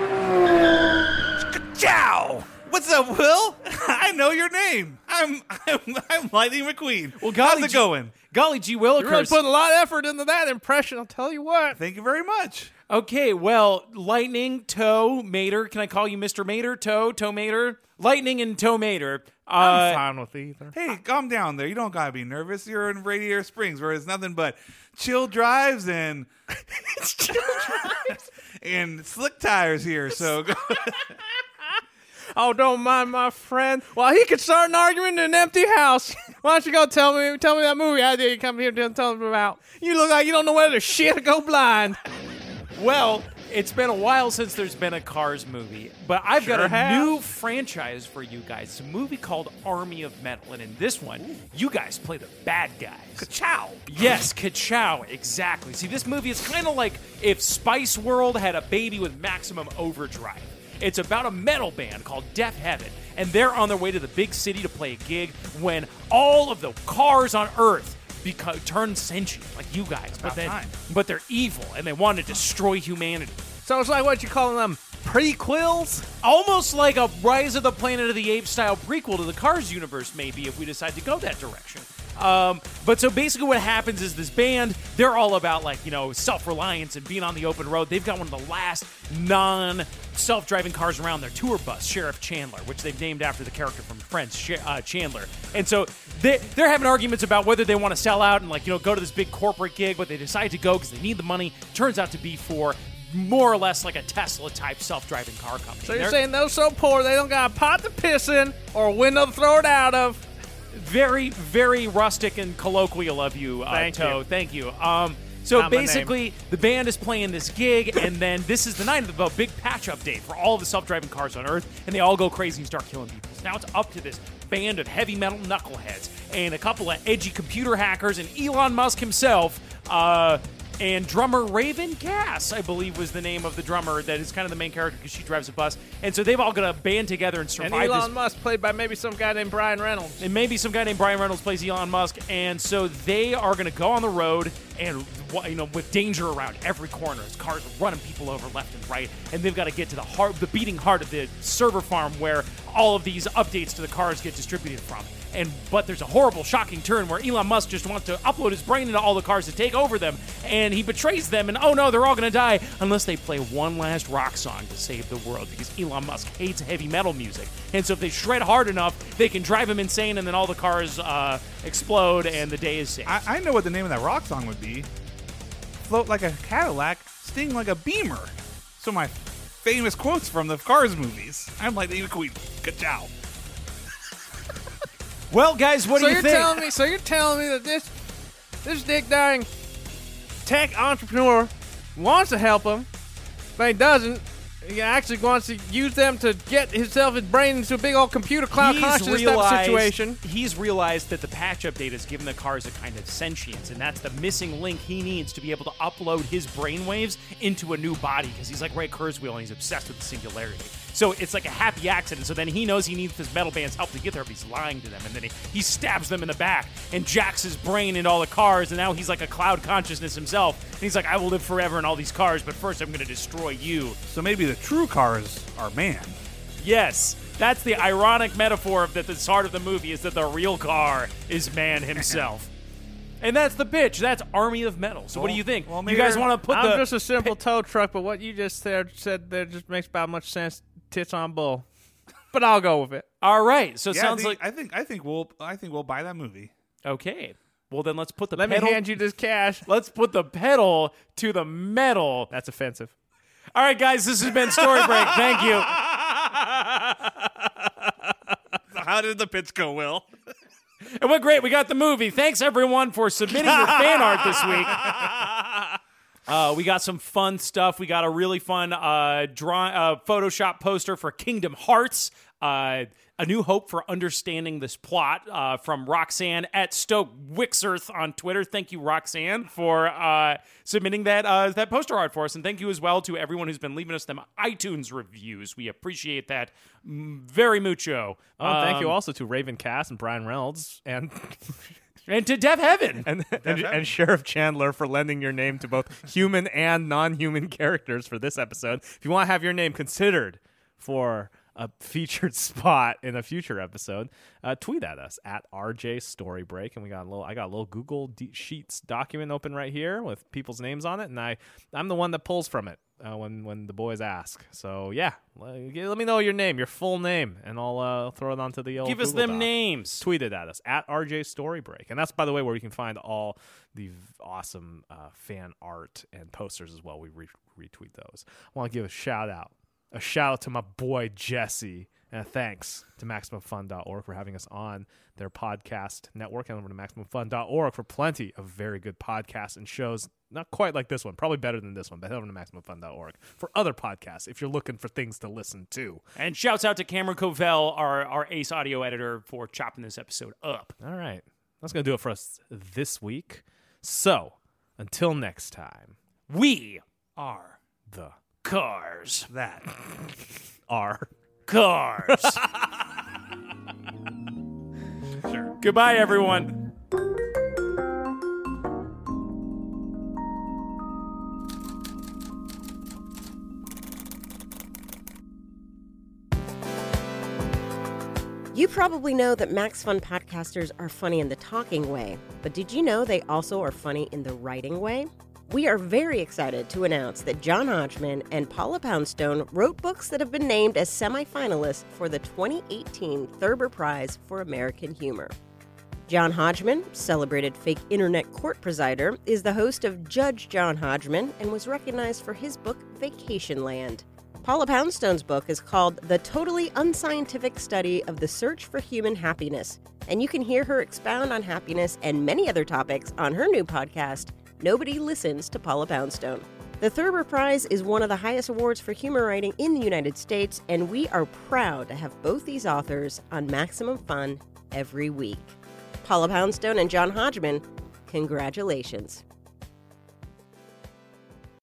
Ciao! What's up, Will? I know your name. I'm I'm, I'm Lightning McQueen. Well, golly how's it gee- going? Golly gee You're really willikers. putting a lot of effort into that impression, I'll tell you what. Thank you very much. Okay, well, Lightning, Toe, Mater. Can I call you Mister Mater? Toe, Toe Mater? Lightning and Toe Mater. Uh, I'm fine with either. Hey, calm down there. You don't gotta be nervous. You're in Radiator Springs, where it's nothing but chill drives and It's chill drives. and slick tires here. So go- Oh, don't mind my friend. Well, he could start an argument in an empty house. Why don't you go tell me tell me that movie idea you come here to tell me about? You look like you don't know whether to shit or go blind. Well, it's been a while since there's been a Cars movie, but I've got Sure a have. new franchise for you guys. It's a movie called Army of Metal, and in this one, you guys play the bad guys. Ka-chow. Yes, Ka-chow, exactly. See, this movie is kind of like if Spice World had a baby with Maximum Overdrive. It's about a metal band called Death Heaven, and they're on their way to the big city to play a gig when all of the cars on Earth become, turn sentient, like you guys, but, then, time. but they're evil, and they want to destroy humanity. So it's like what you calling them prequels? Almost like a Rise of the Planet of the Apes style prequel to the Cars universe, maybe, if we decide to go that direction. Um, but so basically what happens is this band, they're all about, like, you know, self-reliance and being on the open road. They've got one of the last non-self-driving cars around, their tour bus, Sheriff Chandler, which they've named after the character from Friends, Sh- uh, Chandler. And so they, they're having arguments about whether they want to sell out and, like, you know, go to this big corporate gig, but they decide to go because they need the money. Turns out to be for more or less like a Tesla-type self-driving car company. So you're They're- saying those so poor they don't got a pot to piss in or a window to throw it out of? Very, very rustic and colloquial of you, uh, Thank Toe. you. Thank you. Um, so Not my basically, the band is playing this gig, and then this is the night of the big patch update for all of the self-driving cars on Earth, and they all go crazy and start killing people. So now it's up to this band of heavy metal knuckleheads and a couple of edgy computer hackers and Elon Musk himself, uh, and drummer Raven Cass, I believe was the name of the drummer that is kind of the main character because she drives a bus. And so they've all got to band together and And survive Elon this. Musk, played by maybe some guy named Brian Reynolds. And maybe some guy named Brian Reynolds plays Elon Musk, and so they are going to go on the road and, you know, with danger around every corner as cars are running people over left and right, and they've got to get to the heart, the beating heart of the server farm where all of these updates to the cars get distributed from. And but there's a horrible, shocking turn where Elon Musk just wants to upload his brain into all the cars to take over them, and he betrays them, and oh no, they're all going to die unless they play one last rock song to save the world, because Elon Musk hates heavy metal music. And so if they shred hard enough, they can drive him insane, and then all the cars uh, explode, and the day is saved. I, I know what the name of that rock song would be. Float like a Cadillac, sting like a Beamer. So my famous quotes from the Cars movies. I'm like the McQueen. Ka-chow. Well, guys, what so do you you're think? telling me? So you're telling me that this this dick dying tech entrepreneur wants to help him, but he doesn't. He actually wants to use them to get himself his brain into a big old computer cloud consciousness type of situation. He's realized that the patch update has given the cars a kind of sentience, and that's the missing link he needs to be able to upload his brainwaves into a new body, because he's like Ray Kurzweil and he's obsessed with the singularity. So it's like a happy accident. So then he knows he needs this metal band's help to get there, but he's lying to them. And then he, he stabs them in the back and jacks his brain into all the cars. And now he's like a cloud consciousness himself. And he's like, I will live forever in all these cars, but first I'm going to destroy you. So maybe the true cars are man. Yes. That's the ironic metaphor of that the start of the movie is that the real car is man himself. And that's the pitch. That's Army of Metal. So Well, what do you think? well, you maybe guys they're- want to put I'm the... just a simple tow truck, but what you just said, said there just makes about much sense. Tits on bull. But I'll go with it. All right. So it Yeah, sounds I think, like... I think I think we'll I think we'll buy that movie. Okay. Well, then let's put the Let pedal... me hand you this cash. Let's put the pedal to the metal. That's offensive. All right, guys. This has been Story Break. Thank you. How did the pitch go, Will? It went great. We got the movie. Thanks, everyone, for submitting your fan art this week. Uh, we got some fun stuff. We got a really fun uh, draw, uh, Photoshop poster for Kingdom Hearts. Uh, a New Hope for Understanding This Plot uh, from Roxanne at Stoke Wixerth on Twitter. Thank you, Roxanne, for uh, submitting that uh, that poster art for us. And thank you as well to everyone who's been leaving us them iTunes reviews. We appreciate that mm, very mucho. Oh, and thank you Um, also to Raven Cass and Brian Reynolds and And to Dev Heaven. and, and, and Sheriff Chandler for lending your name to both human and non-human characters for this episode. If you want to have your name considered for a featured spot in a future episode, uh, tweet at us at R J Storybreak, and we got a little. I got a little Google D- Sheets document open right here with people's names on it, and I I'm the one that pulls from it uh, when when the boys ask. So yeah, let, let me know your name, your full name, and I'll uh, throw it onto the old. Give us Google them Doc. names. Tweet it at us at R J Storybreak, and that's by the way where you can find all the v- awesome uh, fan art and posters as well. We re- retweet those. I want to give a shout out. A shout out to my boy Jesse, and a thanks to Maximum Fun dot org for having us on their podcast network. And over to Maximum Fun dot org for plenty of very good podcasts and shows. Not quite like this one, probably better than this one, but head over to Maximum Fun dot org for other podcasts if you're looking for things to listen to. And shouts out to Cameron Covell, our, our ace audio editor, for chopping this episode up. All right, that's going to do it for us this week. So, until next time, We are the cars. That. R. Cars. Sure. Goodbye, everyone. You probably know that Max Fun podcasters are funny in the talking way, but did you know they also are funny in the writing way? We are very excited to announce that John Hodgman and Paula Poundstone wrote books that have been named as semifinalists for the twenty eighteen Thurber Prize for American Humor. John Hodgman, celebrated fake internet court presider, is the host of Judge John Hodgman and was recognized for his book Vacation Land. Paula Poundstone's book is called The Totally Unscientific Study of the Search for Human Happiness, and you can hear her expound on happiness and many other topics on her new podcast, Nobody Listens to Paula Poundstone. The Thurber Prize is one of the highest awards for humor writing in the United States, and we are proud to have both these authors on Maximum Fun every week. Paula Poundstone and John Hodgman, congratulations.